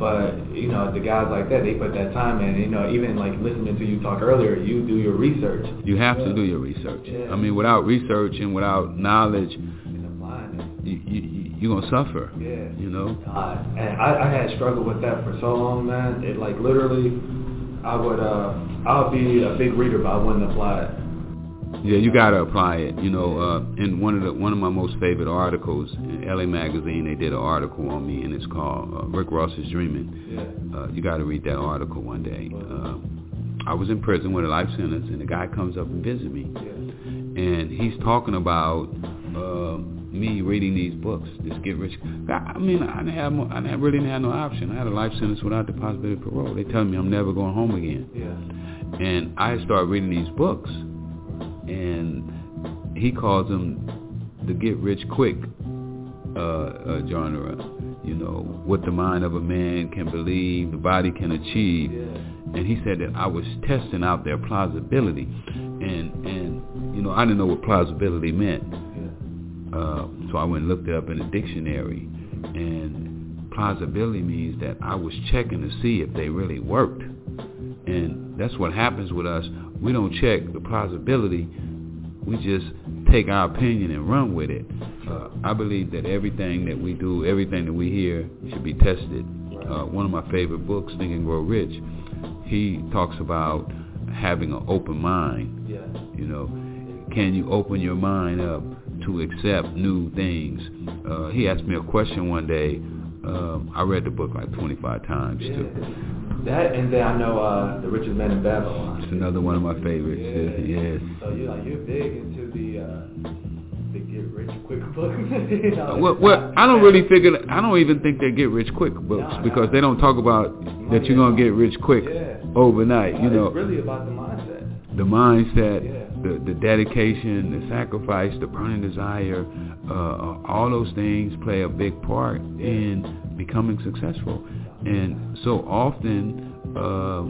But, you know, the guys like that, they put that time in. You know, even like listening to you talk earlier, you do your research. You have yeah. to do your research. Yeah. I mean, without research and without knowledge, you, you, you're going to suffer. Yeah. You know? Uh, and I, I had struggled with that for so long, man. It like literally, I would, uh, I would be a big reader, but I wouldn't apply it. Yeah, you gotta apply it. You know, uh, in one of the one of my most favorite articles in L A Magazine, they did an article on me, and it's called uh, Rick Ross is Dreaming. Yeah. Uh, you gotta read that article one day. Uh, I was in prison with a life sentence, and the guy comes up and visits me, yeah. and he's talking about uh, me reading these books, this Get Rich. I, I mean, I didn't have, I didn't really had no option. I had a life sentence without the possibility of parole. They tell me I'm never going home again. Yeah. And I started reading these books. And he calls them the get rich quick uh, uh, genre, you know, what the mind of a man can believe, the body can achieve. Yeah. And he said that I was testing out their plausibility. And, and you know, I didn't know what plausibility meant. Yeah. Uh, so I went and looked it up in the dictionary. And plausibility means that I was checking to see if they really worked. And that's what happens with us. We don't check the plausibility. We just take our opinion and run with it. Uh, I believe that everything that we do, everything that we hear should be tested. Uh, one of my favorite books, Think and Grow Rich, he talks about having an open mind. Yeah. You know, can you open your mind up to accept new things? Uh, he asked me a question one day. Um, I read the book like twenty-five times yeah. too. That, and then I know uh, The Richest Man in Babylon. It's another one of my favorites. Yeah. Yes. So you're like you're big into the uh, the get rich quick book. you know, well, well, I don't really figure. I don't even think they get rich quick books no, because no. they don't talk about that you're gonna get rich quick yeah. overnight. No, you know, it's really about the mindset. The mindset, yeah. the the dedication, the sacrifice, the burning desire. Uh, all those things play a big part yeah. in becoming successful. And so often, uh,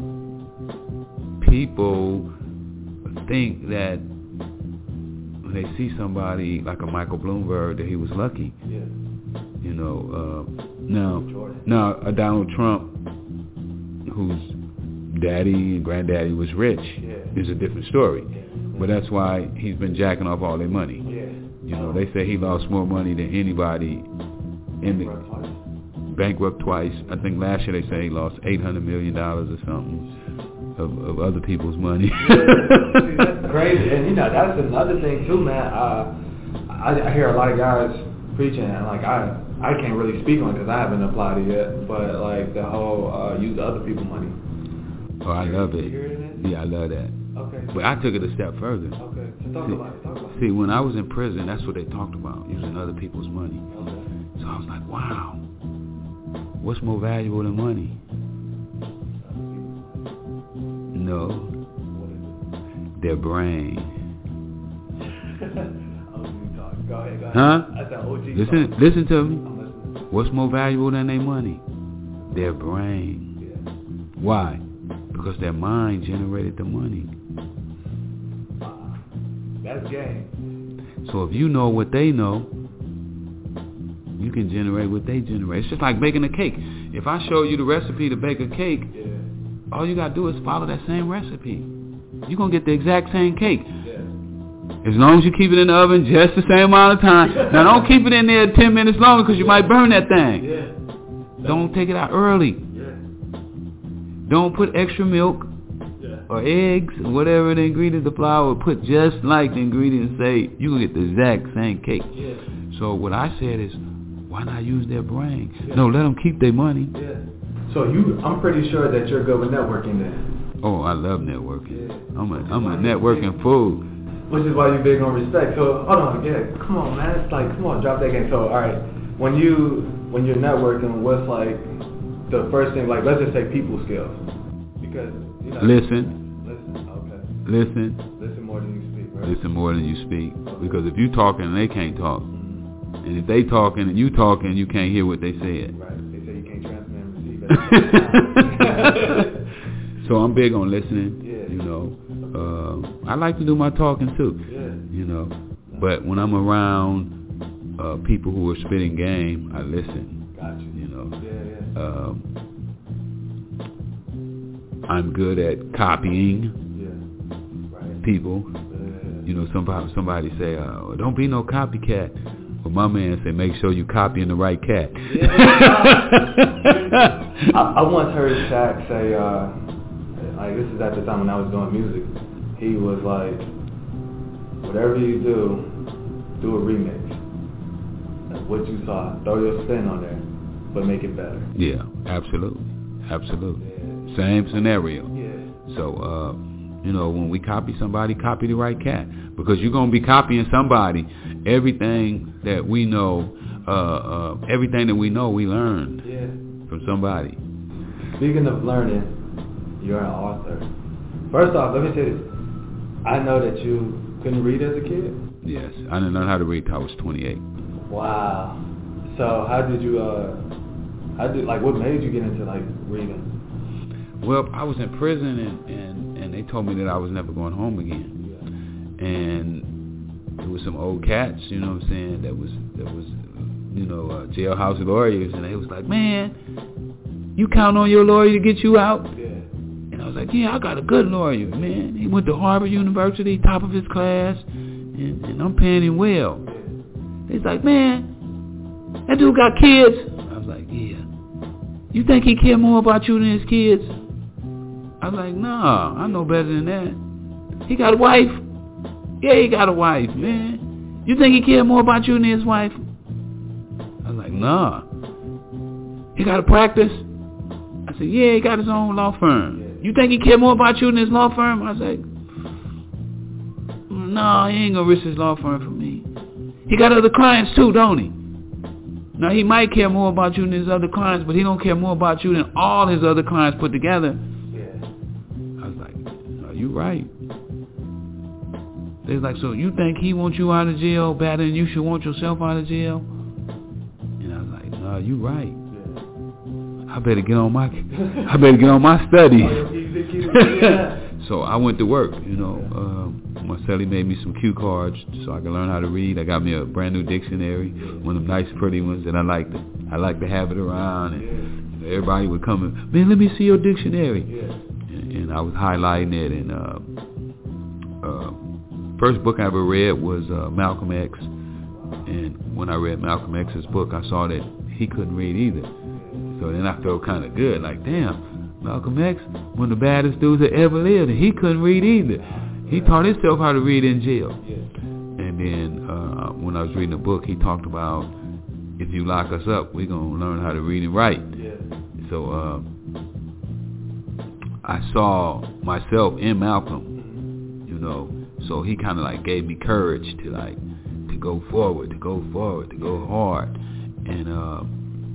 people think that when they see somebody like a Michael Bloomberg that he was lucky. Yeah. You know, uh, now, now a Donald Trump, whose daddy and granddaddy was rich, yeah. is a different story. Yeah. But that's why he's been jacking off all their money. Yeah. You know, they say he lost more money than anybody in the bankrupt twice. I think last year they say he lost eight hundred million dollars or something of, of other people's money. yeah, see, that's crazy. And, you know, that's another thing, too, man. Uh, I, I hear a lot of guys preaching, and, like, I I can't really speak on it because I haven't applied it yet, but, like, the whole uh, use other people's money. Oh, I love it. Yeah, I love that. Okay. But I took it a step further. Okay. So talk see, about it. Talk about it. See, when I was in prison, that's what they talked about, using other people's money. Okay. So I was like, wow. What's more valuable than money? No. Their brain. Go ahead, go ahead. Huh? That's an O G listen, song. listen to me. What's more valuable than their money? Their brain. Yeah. Why? Because their mind generated the money. Wow. That's game. So if you know what they know, you can generate what they generate. It's just like baking a cake. If I show you the recipe to bake a cake, yeah. all you gotta do is follow that same recipe. You're gonna get the exact same cake. Yeah. As long as you keep it in the oven just the same amount of time. Now don't keep it in there ten minutes longer because you might burn that thing. Yeah. Don't take it out early. Yeah. Don't put extra milk yeah. or eggs or whatever the ingredients, the flour. Put just like the ingredients say. You can get the exact same cake. Yeah. So what I said is, why not use their brain? Yeah. No, let them keep their money. Yeah. So you, I'm pretty sure that you're good with networking then. Oh, I love networking. Yeah. I'm a, I'm a networking fool. Which is why you're big on respect. So hold on, yeah, come on, man. It's like, come on, drop that game. So all right, when you when you're networking, what's like the first thing? Like, let's just say people skills, because you know. Listen. Listen. Okay. Listen. Listen more than you speak, right? Listen more than you speak, because if you talking and they can't talk, and if they talking and you talking, you can't hear what they said. Right. They say you can't transmit and receive. So I'm big on listening. Yeah. You know, uh, I like to do my talking too. Yeah. You know, but when I'm around uh, people who are spitting game, I listen. Gotcha. You know. Yeah, yeah. Um, I'm good at copying Yeah. Right. people. Yeah. You know, somebody somebody say, uh, don't be no copycat. But my man said, make sure you copying the right cat. Yeah. I, I once heard Shaq say, uh, like this is at the time when I was doing music. He was like, whatever you do, do a remix. What you saw, throw your spin on there, but make it better. Yeah, absolutely, absolutely. Yeah. Same scenario. Yeah. So, uh, you know, when we copy somebody, copy the right cat, because you're gonna be copying somebody. Everything that we know, uh, uh, everything that we know, we learned yeah. from somebody. Speaking of learning, you're an author. First off, let me say this. I know that you couldn't read as a kid. Yes, I didn't learn how to read till I was twenty-eight. Wow. So how did you, uh, how did, like, what made you get into, like, reading? Well, I was in prison, and, and, and they told me that I was never going home again. Yeah. And there was some old cats, you know what I'm saying, that was, that was, you know, uh, jailhouse lawyers, and they was like, man, you count on your lawyer to get you out? Yeah. And I was like, yeah, I got a good lawyer, man. He went to Harvard University, top of his class, and, and I'm paying him well. He's like, man, that dude got kids. I was like, yeah. You think he care more about you than his kids? I was like, nah, I know better than that. He got a wife. Yeah, he got a wife, man. You think he care more about you than his wife? I was like, nah. He got a practice? I said, yeah, he got his own law firm. You think he care more about you than his law firm? I was like, no, he ain't gonna risk his law firm for me. He got other clients too, don't he? Now, he might care more about you than his other clients, but he don't care more about you than all his other clients put together. Yeah. I was like, are you right? They're like, so you think he wants you out of jail better than you should want yourself out of jail? And I was like, no, you right. Yeah. I better get on my, I better get on my studies. So I went to work, you know. Um, Marcelli made me some cue cards so I could learn how to read. I got me a brand new dictionary, one of them nice pretty ones that I like to, I like to have it around. And you know, everybody would come and, man, let me see your dictionary. And, and I was highlighting it. And uh, uh, first book I ever read was uh, Malcolm X. And when I read Malcolm X's book, I saw that he couldn't read either. So then I felt kind of good, like, damn, Malcolm X, one of the baddest dudes that ever lived, and he couldn't read either. He taught himself how to read in jail. Yeah. And then uh, when I was reading the book, he talked about, if you lock us up, we're going to learn how to read and write. Yeah. So uh, I saw myself in Malcolm, mm-hmm. you know, so he kind of like gave me courage to like, to go forward, to go forward, to go hard. And uh,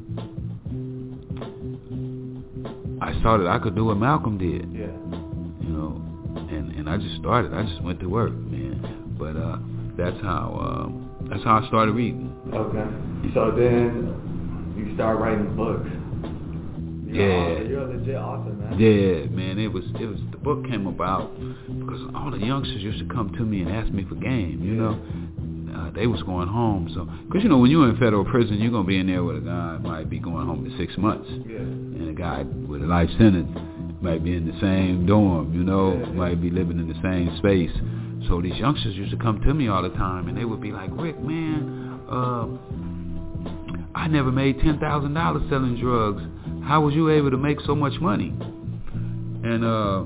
I saw that I could do what Malcolm did. Yeah. You know, and, and I just started. I just went to work, man. But uh, that's how um, that's how I started reading. Okay. So then you start writing books. You're yeah. You're a legit author, man. Yeah, man. It was it was the book came about because all the youngsters used to come to me and ask me for game. You yeah. know. Uh, they was going home, so because you know when you're in federal prison, you're gonna be in there with a guy that might be going home to six months, yeah. and a guy with a life sentence might be in the same dorm, you know, yeah, yeah. might be living in the same space. So these youngsters used to come to me all the time, and they would be like, Rick, man, uh, I never made ten thousand dollars selling drugs. How was you able to make so much money? And uh,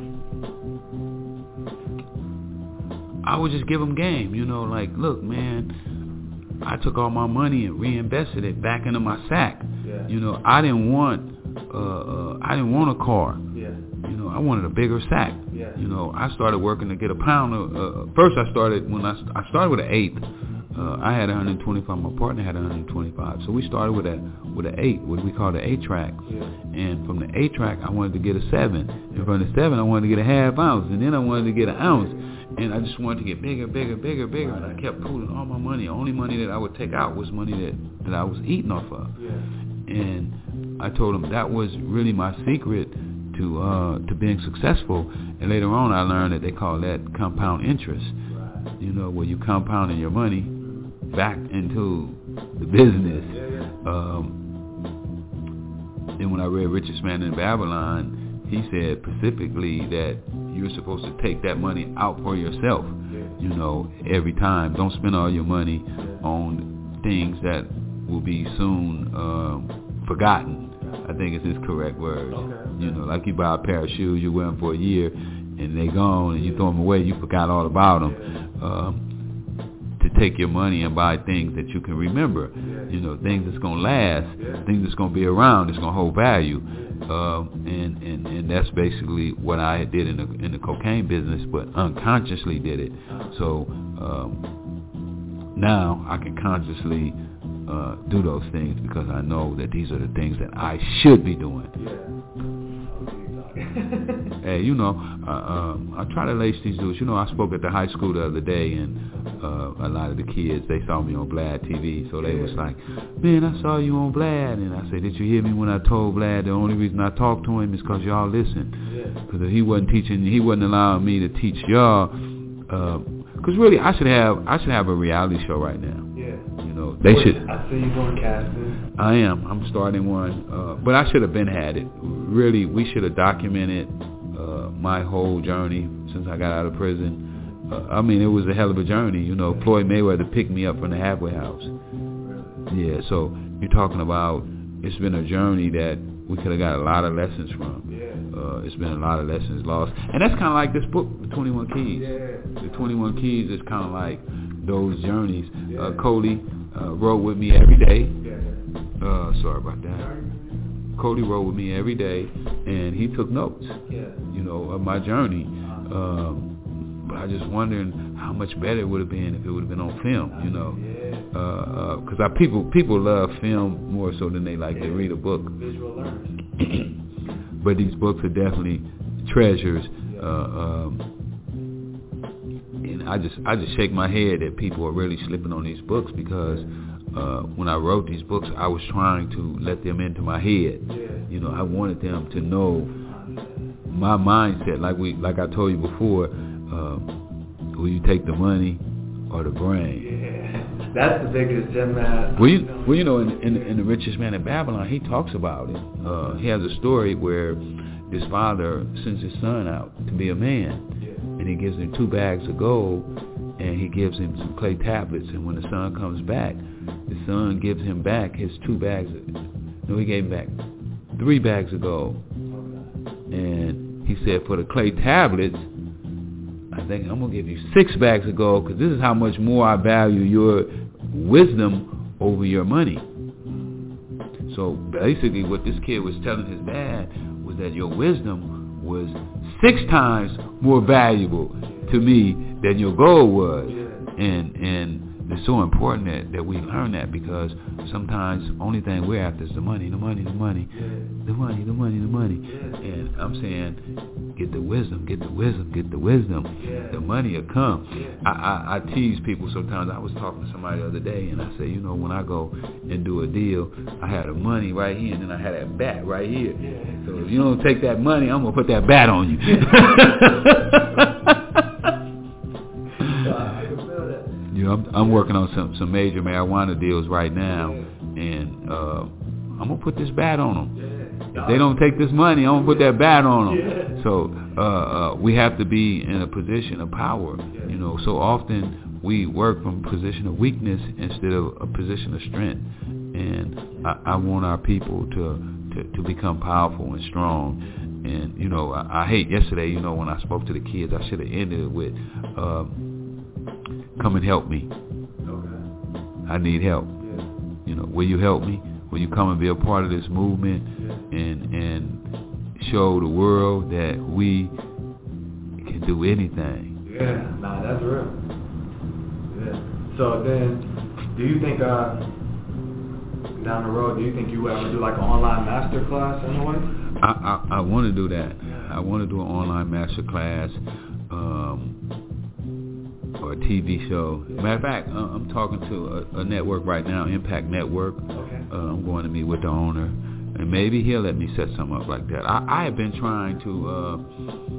I would just give them game, you know, like, look, man, I took all my money and reinvested it back into my sack. Yeah. You know, I didn't want, uh, uh, I didn't want a car. Yeah. You know, I wanted a bigger sack. Yeah. You know, I started working to get a pound of, uh, first I started, when I, I started with an eighth. Uh, I had one hundred twenty-five, my partner had one hundred twenty-five. So we started with a, with an eight, what we call the eight track. Yeah. And from the eight track, I wanted to get a seven. And from the seven, I wanted to get a half ounce. And then I wanted to get an ounce. And I just wanted to get bigger, bigger, bigger, bigger. Right. And I kept pooling all my money. The only money that I would take out was money that, that I was eating off of. Yeah. And I told him that was really my secret to uh, to being successful. And later on, I learned that they call that compound interest. Right. You know, where you compounding your money back into the business. Yeah, yeah. Um, then when I read Richest Man in Babylon, he said specifically that you're supposed to take that money out for yourself, you know, every time. Don't spend all your money on things that will be soon um, forgotten. I think it's his correct word. Okay. You know, like you buy a pair of shoes, you wear them for a year, and they gone, and you throw them away, you forgot all about them. Um, to take your money and buy things that you can remember, you know, things that's going to last, things that's going to be around, that's going to hold value. Um, and, and, and that's basically what I did in the, in the cocaine business, but unconsciously did it. So um, now I can consciously uh, do those things because I know that these are the things that I should be doing. Hey, you know, uh, um, I try to lace these dudes. You know, I spoke at the high school the other day, and uh, a lot of the kids, they saw me on Vlad T V, so they was like, man, I saw you on Vlad. And I said, did you hear me when I told Vlad the only reason I talked to him is because y'all listened? Because if he wasn't teaching, he wasn't allowing me to teach y'all. Because uh, really, I should have I should have a reality show right now. Yeah. You know, they Wait, should. I see you doing casting. I am. I'm starting one. Uh, but I should have been had it. Really, we should have documented uh, my whole journey since I got out of prison. Uh, I mean, it was a hell of a journey. You know, Floyd Mayweather picked me up from the halfway house. Yeah, so you're talking about it's been a journey that we could have got a lot of lessons from. Uh, it's been a lot of lessons lost. And that's kind of like this book, The twenty-one Keys. The twenty-one Keys is kind of like those journeys. Uh, Cody uh, rode with me every day. Uh, sorry about that. Cody rode with me every day, and he took notes, you know, of my journey. Um, but I just wondering how much better it would have been if it would have been on film, you know. Because uh, uh, people people love film more so than they like to read a book. But these books are definitely treasures. Uh, um, and I just I just shake my head that people are really slipping on these books because uh, when I wrote these books, I was trying to let them into my head. You know, I wanted them to know my mindset. Like we, like I told you before, uh, will you take the money or the brain? Yeah, that's the biggest gem, man. Well, you, well, you know, in, in, in The Richest Man in Babylon, he talks about it. Uh, he has a story where his father sends his son out to be a man. And he gives him two bags of gold, and he gives him some clay tablets. And when the son comes back, the son gives him back his two bags of, no, he gave him back three bags of gold. And he said, for the clay tablets, I think I'm going to give you six bags of gold because this is how much more I value your wisdom over your money. So basically what this kid was telling his dad was that your wisdom was six times more valuable to me than your gold was. And and it's so important that, that we learn that because sometimes the only thing we're after is the money, the money, the money, the money, the money, the money. And I'm saying, get the wisdom, get the wisdom, get the wisdom. The money will come. I, I, I tease people sometimes. I was talking to somebody the other day and I said, you know, when I go and do a deal, I had the money right here and then I had that bat right here. So if you don't take that money, I'm going to put that bat on you. You know, I'm, I'm working on some, some major marijuana deals right now, and uh, I'm going to put this bat on them. If they don't take this money, I'm going to put that bat on them. So uh, uh, we have to be in a position of power. You know, so often we work from a position of weakness instead of a position of strength. And I, I want our people to, to, to become powerful and strong. And, you know, I, I hate yesterday, you know, when I spoke to the kids, I should have ended it with, uh, come and help me. Okay. I need help. Yeah. You know, will you help me? Will you come and be a part of this movement yeah. and and show the world that we can do anything? Yeah, nah, that's real. Yeah. So then, do you think uh, down the road, do you think you ever do like an online master class in a way? I I, I want to do that. I want to do an online master class. Um, or a T V show. Matter of fact, uh, I'm talking to a, a network right now, Impact Network. Okay. Uh, I'm going to meet with the owner, and maybe he'll let me set something up like that. I, I have been trying to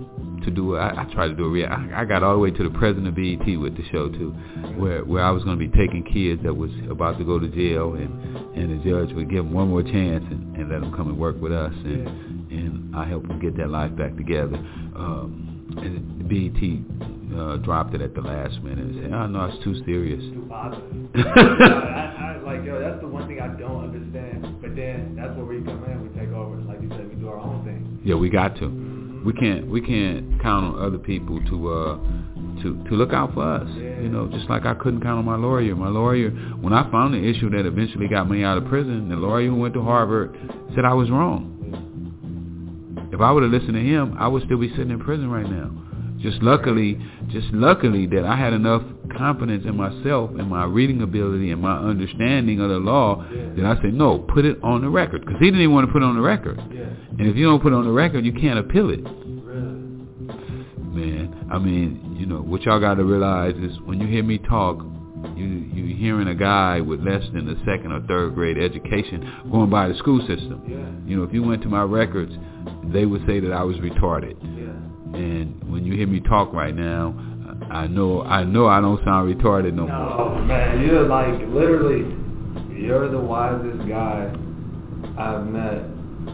to do. I, I tried to do a rea- I, I got all the way to the president of B E T with the show too, where where I was going to be taking kids that was about to go to jail, and and the judge would give them one more chance and, and let them come and work with us, and and I helped them get their life back together. Um, and B E T uh, dropped it at the last minute and said, "Oh no, it's too serious." Too positive. I, I, like yo, that's the one thing I don't understand. But then that's where we come in. We take over. Like you said, we do our own thing. Yeah, we got to. We can't we can't count on other people to uh to to look out for us. Yeah. You know, just like I couldn't count on my lawyer. My lawyer, when I found the issue that eventually got me out of prison, the lawyer who went to Harvard said I was wrong. If I would have listened to him, I would still be sitting in prison right now. Just luckily, just luckily that I had enough confidence in myself and my reading ability and my understanding of the law that I said, no, put it on the record. Because he didn't even want to put it on the record. And if you don't put it on the record, you can't appeal it. Man, I mean, you know, what y'all got to realize is when you hear me talk, you you hearing a guy with less than a second or third grade education going by the school system. Yeah. You know, if you went to my records, they would say that I was retarded. Yeah. And when you hear me talk right now, I know I know I don't sound retarded no, no more. Oh man, you're like literally, you're the wisest guy I've met.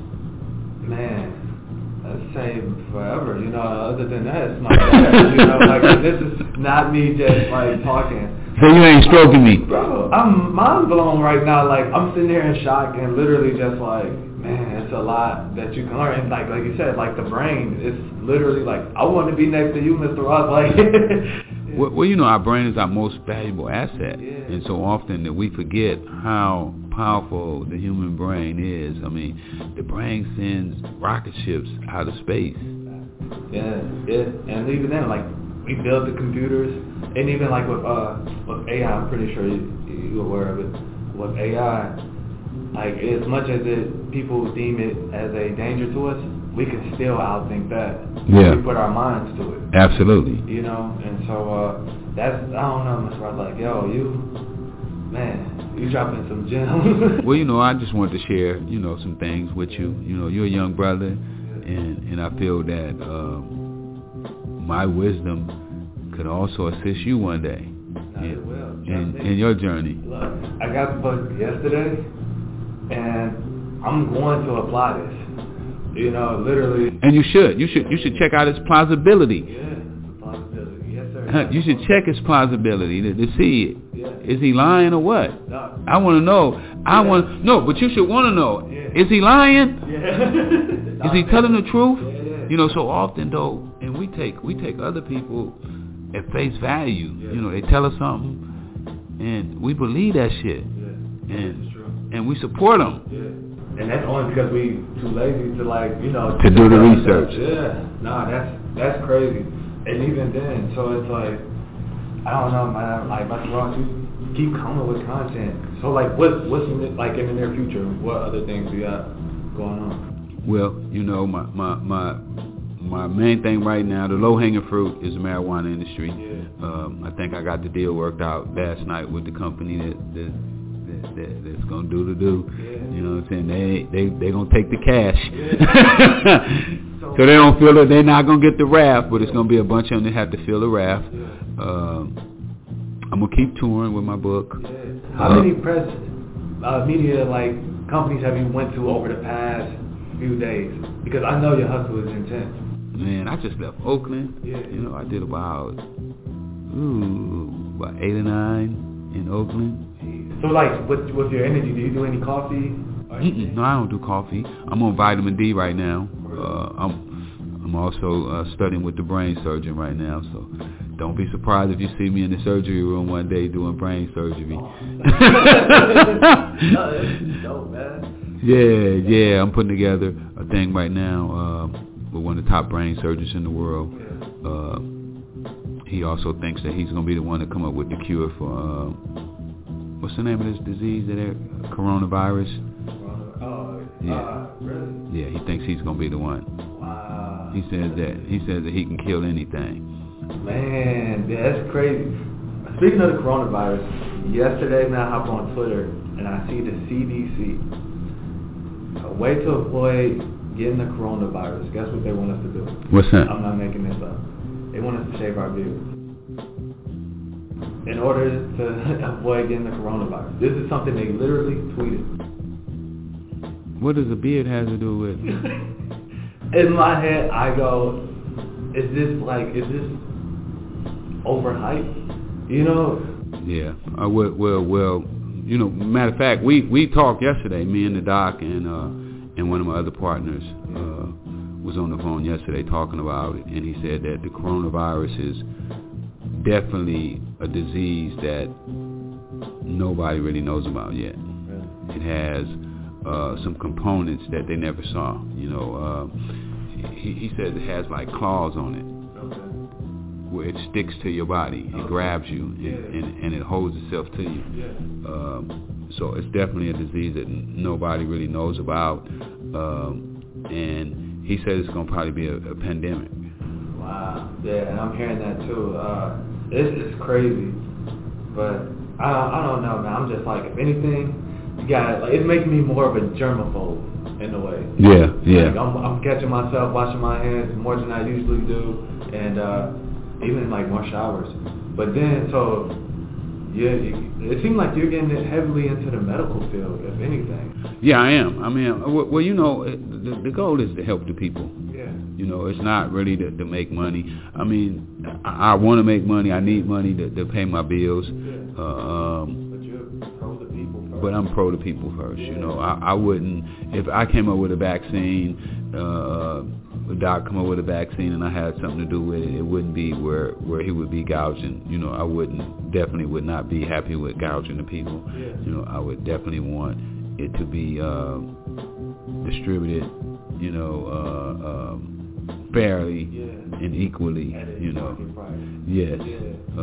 Man. Same forever, you know, other than that, it's my dad, you know, like, this is not me just, like, talking. So you ain't stroking me? Bro, I'm mind blown right now, like, I'm sitting here in shock and literally just like, man, it's a lot that you can learn, and like, like you said, like, the brain, it's literally like, I want to be next to you, Mister Ross, like. well, well, you know, our brain is our most valuable asset, yeah. And so often that we forget how powerful the human brain is. I mean, the brain sends rocket ships out of space. Yeah, yeah, and even then, like, we build the computers, and even like with uh with A I, I'm pretty sure you, you're aware of it. With A I, like, as much as it people deem it as a danger to us, we can still outthink that. Yeah. We put our minds to it. Absolutely. You know, and so uh that's, I don't know, Mister Ross, like, yo, you, man, you dropping some gems. Well, you know, I just wanted to share, you know, some things with you. You know, you're a young brother, and, and I feel that um, my wisdom could also assist you one day in, in, in your journey. Look, I got the book yesterday, and I'm going to apply this. You know, literally. And you should. You should. You should check out its plausibility. Yeah, plausibility. Yes, sir. You should check its plausibility to, to see, yeah. Is he lying or what? No. I want to know. I yeah. want no, but you should want to know. Yeah. Is he lying? Yeah. Is he telling the truth? Yeah, yeah. You know, so often though, and we take we take other people at face value. Yeah. You know, they tell us something, and we believe that shit, yeah. and and we support them. Yeah. And that's only because we too lazy to, like, you know, to do the research. Yeah, nah, that's that's crazy. And even then, so it's like, I don't know, man. Like, Mister Ross, you keep coming with content. So like, what what's in the, like in the near future? What other things we got going on? Well, you know, my my my my main thing right now, the low hanging fruit, is the marijuana industry. Yeah. Um, I think I got the deal worked out last night with the company that that, that, that that's gonna do the do. Yeah. You know what I'm saying? They they they gonna take the cash. Yeah. so, so they don't feel it. They're not gonna get the raft, but it's gonna be a bunch of them that have to fill the raft. Yeah. Um, I'm gonna keep touring with my book. Yeah. How uh, many press uh, media like companies have you went to over the past few days? Because I know your hustle is intense. Man, I just left Oakland. Yeah. You know, I did about ooh about eight or nine in Oakland. So like, with with your energy, do you do any coffee? No, I don't do coffee. I'm on vitamin D right now. Uh, I'm I'm also uh, studying with the brain surgeon right now. So don't be surprised if you see me in the surgery room one day doing brain surgery. Oh. No, that's dope, man. Yeah, yeah. I'm putting together a thing right now uh, with one of the top brain surgeons in the world. Uh, he also thinks that he's going to be the one to come up with the cure for. Uh, What's the name of this disease that uh, coronavirus? Oh, yeah. Uh, really? Yeah, he thinks he's gonna be the one. Wow. He says that he says that he can kill anything. Man, yeah, that's crazy. Speaking of the coronavirus, yesterday man, I hopped on Twitter and I see the C D C, a way to avoid getting the coronavirus, guess what they want us to do? What's that? I'm not making this up. They want us to shave our beards. In order to avoid getting the coronavirus. This is something they literally tweeted. What does a beard have to do with? In my head, I go, is this like, is this overhyped? You know? Yeah. Uh, well, well, well, you know, matter of fact, we, we talked yesterday, me and the doc and uh, and one of my other partners uh, was on the phone yesterday talking about it, and he said that the coronavirus is definitely a disease that nobody really knows about yet. It has uh, some components that they never saw. You know, uh, he, he said it has like claws on it, where it sticks to your body, it grabs you, and, and, and it holds itself to you. Um, so it's definitely a disease that nobody really knows about. Um, and he said it's going to probably be a, a pandemic. Wow. Yeah, and I'm hearing that too. Uh, it's, it's crazy, but I, I don't know, man. I'm just like, if anything, you got like, it's making me more of a germaphobe in a way. Yeah, yeah. Like, I'm, I'm catching myself washing my hands more than I usually do, and uh, even like more showers. But then, so yeah, it, it seems like you're getting heavily into the medical field, if anything. Yeah, I am. I mean, well, you know, the, the goal is to help the people. Yeah. You know, it's not really to, to make money. I mean, I, I want to make money. I need money to, to pay my bills. Yeah. Uh, um, but you're pro the people first. But I'm pro the people first. Yeah. You know, I, I wouldn't, if I came up with a vaccine, uh, a doc come up with a vaccine and I had something to do with it, it wouldn't be where, where he would be gouging. You know, I wouldn't, definitely would not be happy with gouging the people. Yeah. You know, I would definitely want it to be uh, distributed, you know, uh, um, fairly yeah. and equally, you know. Yes. Yeah.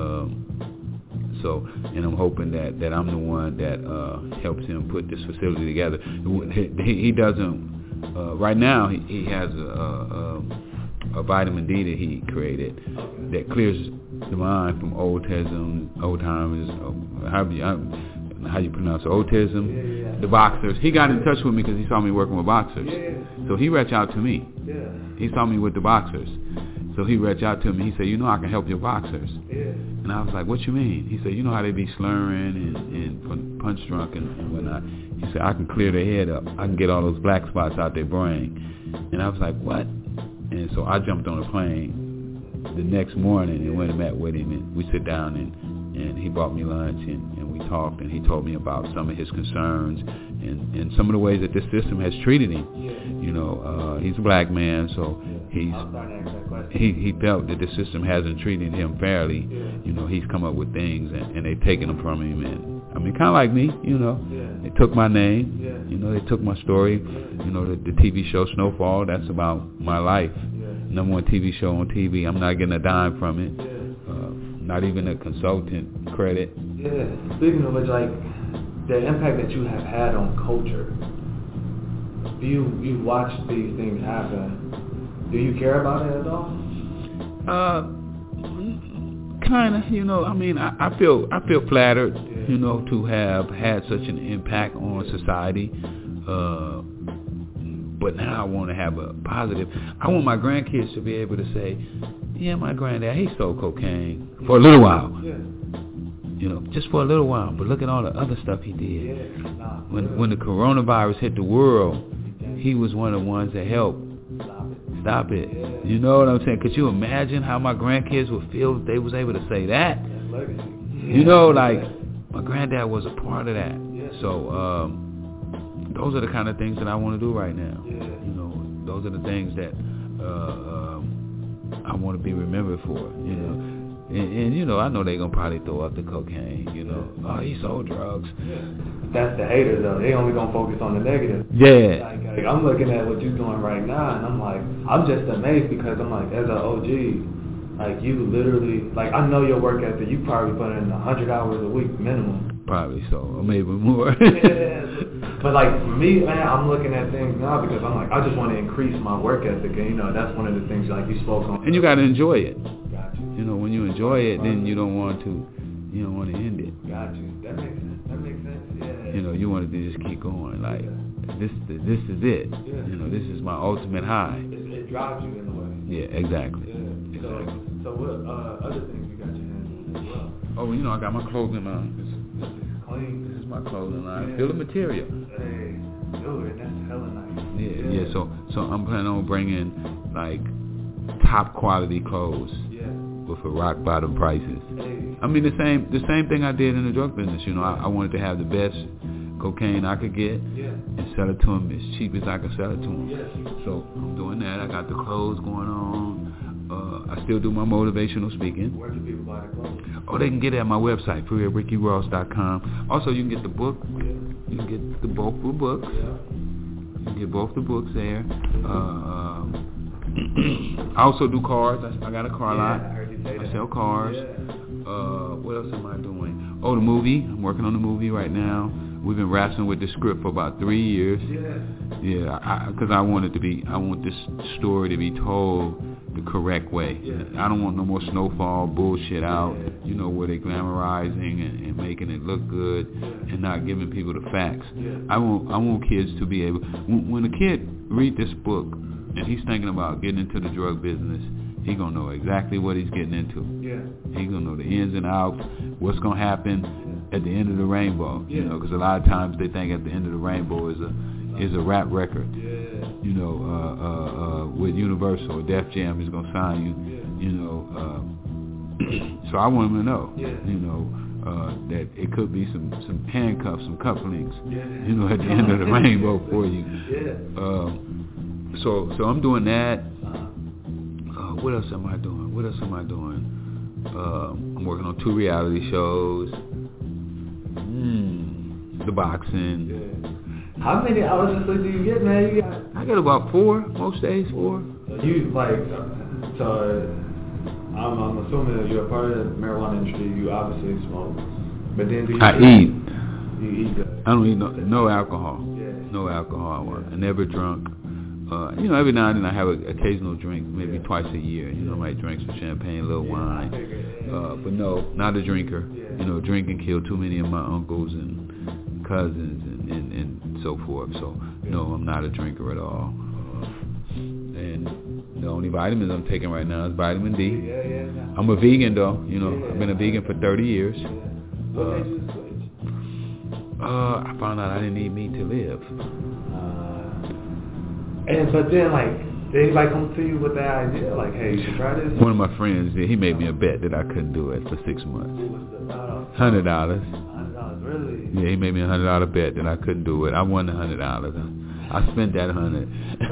Um, so, and I'm hoping that, that I'm the one that uh, helps him put this facility together. He, he doesn't. Uh, right now, he, he has a, a, a vitamin D that he created okay. that clears the mind from autism, Alzheimer's, how you how you pronounce it, autism, yeah, yeah. the boxers. He got in touch with me because he saw me working with boxers. Yeah. So he reached out to me. Yeah. He saw me with the boxers. So he reached out to me. He said, you know, I can help your boxers. Yeah. And I was like, what you mean? He said, you know how they be slurring and, and punch drunk and, and whatnot. He said, I can clear their head up. I can get all those black spots out their brain. And I was like, what? And so I jumped on a plane the next morning and went and met with him. And we sit down and, and he brought me lunch and, and we talked. And he told me about some of his concerns and, and some of the ways that this system has treated him. Yeah. You know, uh, he's a black man, so he's he, he felt that the system hasn't treated him fairly. Yeah. You know, he's come up with things and, and they've taken them from him. And I mean, kind of like me, you know. Yeah. They took my name. Yeah. You know, they took my story. Yeah. You know, the, the T V show Snowfall, that's about my life. Yeah. Number one T V show on T V. I'm not getting a dime from it. Yeah. Uh, not even a consultant credit. Yeah. Speaking of which, like, the impact that you have had on culture, you you watch these things happen. Do you care about it at all? Uh, kind of. You know, I mean, I, I feel I feel flattered. Yeah. You know, to have had such an impact on society. Uh, but now I want to have a positive. I want my grandkids to be able to say, "Yeah, my granddad, he sold cocaine for a little while." Yeah. You know, just for a little while. But look at all the other stuff he did. Yeah. Nah, when yeah. when the coronavirus hit the world, he was one of the ones that helped Stop it. stop it. Yeah. You know what I'm saying? Could you imagine how my grandkids would feel if they was able to say that? That's legacy. You know, like, my granddad was a part of that. Yeah. So, um, those are the kind of things that I want to do right now. Yeah. You know, those are the things that uh, um, I want to be remembered for, you yeah. know. And, and, you know, I know they're going to probably throw up the cocaine, you know. Oh, he sold drugs. Yeah. That's the haters, though. They only going to focus on the negative. Yeah. Like, like, I'm looking at what you're doing right now, and I'm like, I'm just amazed because I'm like, as an O G, like, you literally, like, I know your work ethic. You probably put in one hundred hours a week minimum. Probably so, or maybe more. Yeah. But, like, for me, man, I'm looking at things now because I'm like, I just want to increase my work ethic, and, you know, that's one of the things, like, you spoke on. And you got to enjoy it. Got you. You know, when you enjoy it, then you don't want to, you don't want to end it. Got you. That makes sense. That makes sense. Yeah. You know, you want to just keep going. Like, yeah. this this is it. Yeah. You know, this is my ultimate high. It, it drives you in a way. Yeah, exactly. Yeah. So, exactly. so what uh, other things you got your hands on as well? Oh, you know, I got my clothing line. This is clean. This is my clothing line. Yeah. Feel the material. Hey, dude, that's hella nice. Yeah, yeah, yeah. So, so I'm planning on bringing like top quality clothes yeah. with a rock bottom prices. Hey. I mean, the same the same thing I did in the drug business. You know, I, I wanted to have the best cocaine I could get yeah. and sell it to them as cheap as I could sell it to them. Yeah. So I'm doing that. I got the clothes going on. Uh, I still do my motivational speaking. Where can people buy the clothes? Oh, they can get it at my website, free at ricky ross dot com. Also, you can get the book. Yeah. You can get the both the books. Yeah. You can get both the books there. Uh, um, I also do cars. I, I got a car yeah, lot. I heard you say that. I sell cars. Yeah. Uh, what else am I doing? Oh, the movie. I'm working on the movie right now. We've been wrestling with the script for about three years. Yeah. Yeah, because I, I want it to be. I want this story to be told the correct way. Yeah. I don't want no more Snowfall bullshit out. Yeah. You know, where they're glamorizing and, and making it look good Yeah. and not giving people the facts. Yeah. I want. I want kids to be able. When, when a kid read this book and he's thinking about getting into the drug business, he gonna know exactly what he's getting into. Yeah. He's gonna know the ins and outs, what's gonna happen at the end of the rainbow. Yeah. You know, because a lot of times they think at the end of the rainbow is a is a rap record. Yeah. You know, uh, uh, uh, with Universal or Def Jam is gonna sign you. Yeah. You know, uh, so I want him to know. Yeah. You know. Uh, that it could be some, some handcuffs, some couplings, Yeah. you know, at the end of the rainbow for you. Yeah. Um, so, so I'm doing that. Uh-huh. Uh, what else am I doing? What else am I doing? Uh, I'm working on two reality shows. Mm, the boxing. Yeah. How many hours of sleep do you get, man? You got. I get about four most days. Four. You like so. I'm, I'm assuming that you're a part of the marijuana industry. You obviously smoke, but then do you? I eat? eat. You eat good. I don't eat no, no alcohol. Yeah. No alcohol. I never drunk. Uh, you know, every now and then I have an occasional drink, maybe twice a year. You know, I might drink some champagne, a little Yeah, wine. Uh, but no, not a drinker. Yeah. You know, drinking killed too many of my uncles and cousins and, and, and so forth. So, no, I'm not a drinker at all. Uh, and the only vitamins I'm taking right now is vitamin D. Yeah, yeah, yeah. I'm a vegan though. You know, Yeah. I've been a vegan for thirty years. Yeah. What made you switch? Uh, I found out I didn't need meat to live. Uh, and but then like, did anybody come to you with that idea? Like, hey, you should try this. One of my friends did. He made me a bet that I couldn't do it for six months. What was the uh, Hundred dollars. Hundred dollars, really? Yeah, he made me a hundred dollar bet that I couldn't do it. I won the hundred dollars. I spent that hundred.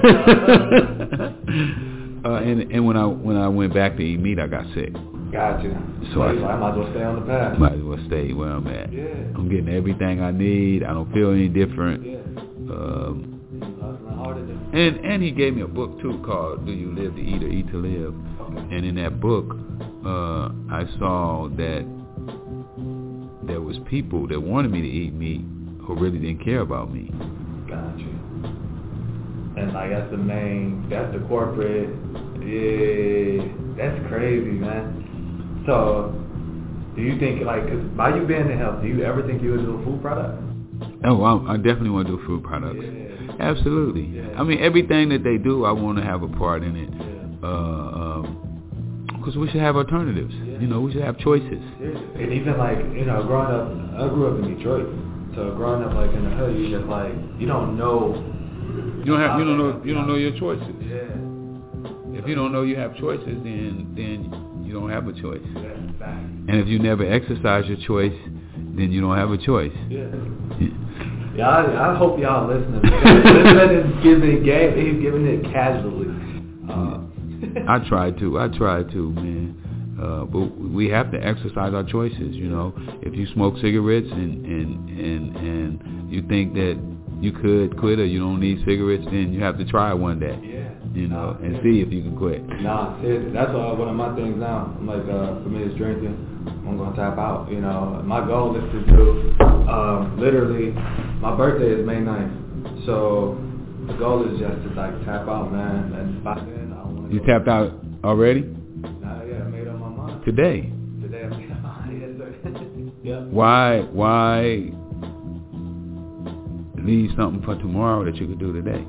uh, and and when I when I went back to eat meat, I got sick. Gotcha. So I, I might as well stay on the path. Might as well stay where I'm at. Yeah. I'm getting everything I need. I don't feel any different. Yeah. Um, Hustling harder than. and and he gave me a book too called "Do You Live to Eat or Eat to Live?" Okay. And in that book, uh, I saw that there was people that wanted me to eat meat who really didn't care about me. Gotcha. And like that's the main, that's the corporate. Yeah, that's crazy, man. So, do you think like, cause by you being in health, do you ever think you would do a food product? Oh, I, I definitely want to do food products. Yeah. Absolutely. Yeah. I mean, everything that they do, I want to have a part in it. Yeah. Uh, um, because we should have alternatives. Yeah. You know, we should have choices. Seriously. And even like, you know, growing up, I grew up in Detroit. So growing up like in the hood, you just like, you don't know. You don't have, you don't know, you don't know your choices. Yeah. If you don't know you have choices, then then you don't have a choice. Yeah. Back. And if you never exercise your choice, then you don't have a choice. Yeah. Yeah, I, I hope y'all listening. This is giving game. He's giving it casually. Uh, I try to. I try to, man. Uh, but we have to exercise our choices. You know, if you smoke cigarettes and and and and you think that you could quit or you don't need cigarettes, then you have to try it one day. Yeah. You know, and see if you can quit. Nah, seriously, that's uh, one of my things now. I'm like, uh, for me, it's drinking. I'm gonna tap out. You know, my goal is to do. Um, literally, my birthday is May ninth, so the goal is just to like tap out, man. And by then, I want to. You tapped out already? Nah, yeah, I made up my mind. Today. Today, I made up my mind. Yes, sir. Yeah. Why? Why? leave something for tomorrow that you could do today.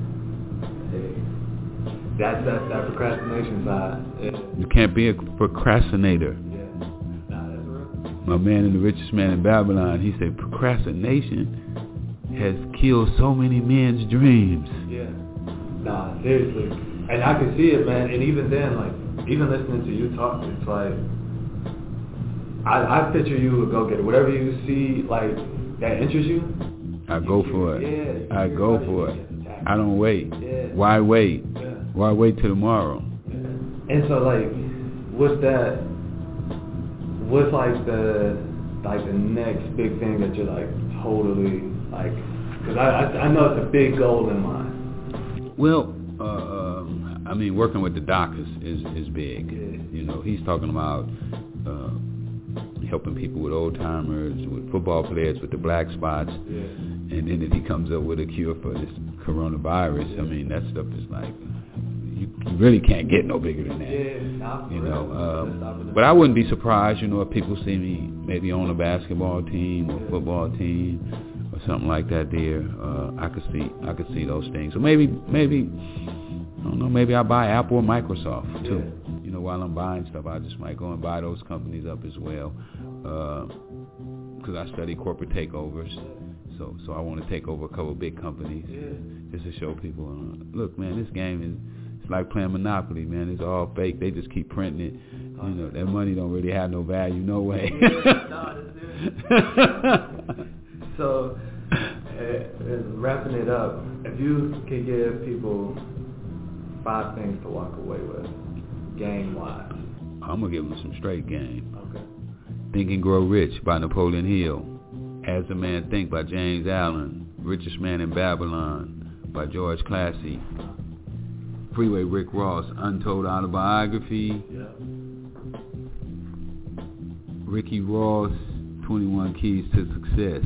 That's that, that procrastination side. Yeah. You can't be a procrastinator. Yeah. Nah, that's real. My man in The Richest Man in Babylon, he said procrastination has killed so many men's dreams. Yeah. Nah, seriously. And I can see it, man. And even then, like, even listening to you talk, it's like, I, I picture you a go-getter. Whatever you see, like, that interests you, I go for it. Yeah. I go for it. I don't wait. Yeah. Why wait? Yeah. Why wait till tomorrow? And so, like, what's that, what's like the, like the next big thing that you're like totally, like, because I, I, I know it's a big goal in mind. Well, uh, um, I mean, working with the doc is, is, is big. Yeah. You know, he's talking about uh, helping people with old timers, with football players, with the black spots. Yeah. And then if he comes up with a cure for this coronavirus, yeah. I mean, that stuff is like, you really can't get no bigger than that. Yeah, you know, um, but I wouldn't be surprised, you know, if people see me maybe on a basketball team or football team or something like that there. Uh, I could see, I could see those things. So maybe, maybe, I don't know, maybe I buy Apple or Microsoft too. Yeah. You know, while I'm buying stuff, I just might go and buy those companies up as well. Because uh, I study corporate takeovers. So, so I want to take over a couple of big companies yeah. just to show people, uh, look, man, this game is it's like playing Monopoly, man. It's all fake. They just keep printing it. You know, that money don't really have no value, no way. So, uh, wrapping it up, if you could give people five things to walk away with, game-wise. I'm going to give them some straight game. Okay. Think and Grow Rich by Napoleon Hill. As a Man Think by James Allen. Richest Man in Babylon by George Classy. Freeway Rick Ross, Untold Autobiography. Yeah. Ricky Ross, twenty-one Keys to Success.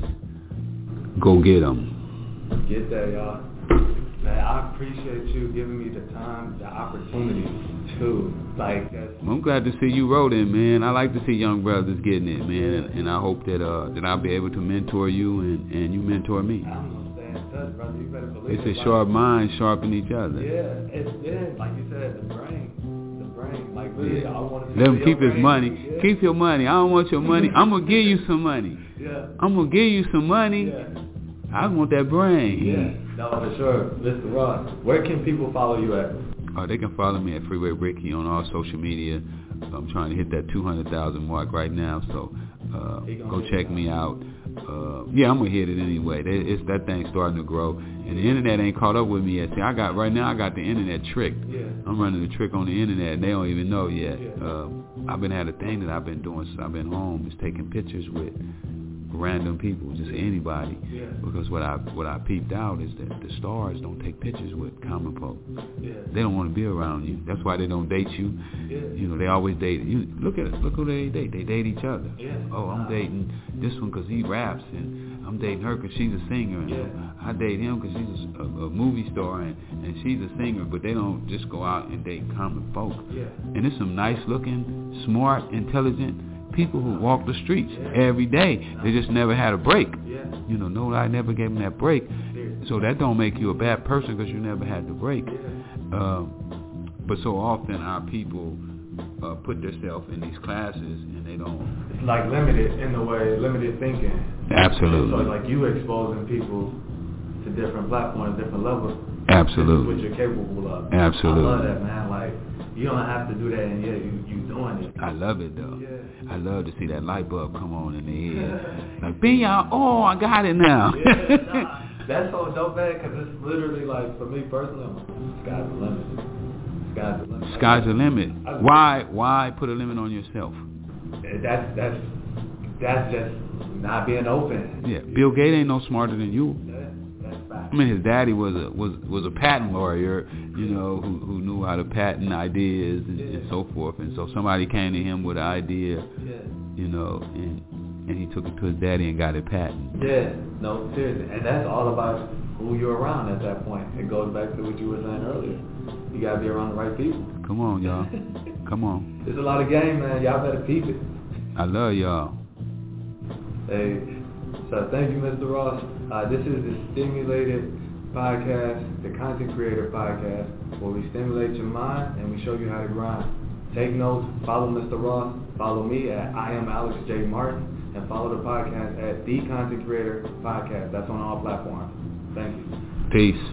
Go get 'em. Get that, y'all. Man, I appreciate you giving me the time, the opportunity to, like, that's... I'm glad to see you rolling, man. I like to see young brothers getting it, man, and, and I hope that uh that I'll be able to mentor you and, and you mentor me. I'm gonna stay in touch, brother. You better believe it's it. It's a sharp mind sharpen each other. Yeah, it's yeah, like you said, the brain, the brain. Like really, I want to. Let him keep his brain. money. Yeah. Keep your money. I don't want your money. I'm gonna give you some money. Yeah. I'm gonna give you some money. Yeah. I want that brain. Yeah. No, for sure. Mister Ross, where can people follow you at? Uh, they can follow me at Freeway Ricky on all social media. I'm trying to hit that two hundred thousand mark right now, so uh, go check me out. Uh, yeah, I'm going to hit it anyway. It's that thing starting to grow. And the internet ain't caught up with me yet. See, I got, right now I got the internet tricked. Yeah. I'm running the trick on the internet, and they don't even know yet. Yeah. Uh, I've been had a thing that I've been doing since I've been home is taking pictures with random people, just anybody. Yeah. Because what I what I peeped out is that the stars don't take pictures with common folk. Yeah. They don't want to be around you. That's why they don't date you. Yeah. You know, they always date you. Look at look who they date. They date each other. Yeah. Oh, I'm dating this one because he raps, and I'm dating her because she's a singer. And yeah. I date him because he's a, a, a movie star, and, and she's a singer. But they don't just go out and date common folk. Yeah. And there's some nice looking, smart, intelligent people who walk the streets every day. They just never had a break. Yeah. You know, no, I never gave them that break. So that don't make you a bad person because you never had the break. Yeah. Uh, but so often our people uh, put themselves in these classes and they don't. It's like limited in the way, limited thinking. Absolutely. So like you exposing people to different platforms, different levels. Absolutely. This is what you're capable of. Absolutely. I love that, man. Like, you don't have to do that, and yeah, you you doing it. I love it though. Yeah. I love to see that light bulb come on in the head. Like, be y'all, oh, I got it now. Yeah, nah, that's so dope, man, because it's literally like, for me personally, sky's the limit. Sky's the limit. Sky's the limit. Why? Why put a limit on yourself? That's that's that's just not being open. Yeah, Bill Gates ain't no smarter than you. That's fact. I mean, his daddy was a was was a patent lawyer, you know, who who knew how to patent ideas and, yeah. and so forth. And so somebody came to him with an idea, yeah. you know, and and he took it to his daddy and got it patented. Yeah, no, seriously, and that's all about who you're around at that point. It goes back to what you were saying earlier. You gotta be around the right people. Come on, y'all. Come on. There's a lot of game, man. Y'all better peep it. I love y'all. Hey, So thank you, Mister Ross. Uh, this is the Stimulated Podcast, the Content Creator Podcast, where we stimulate your mind and we show you how to grind. Take notes, follow Mister Ross, follow me at I am Alex J. Martin, and follow the podcast at The Content Creator Podcast. That's on all platforms. Thank you. Peace.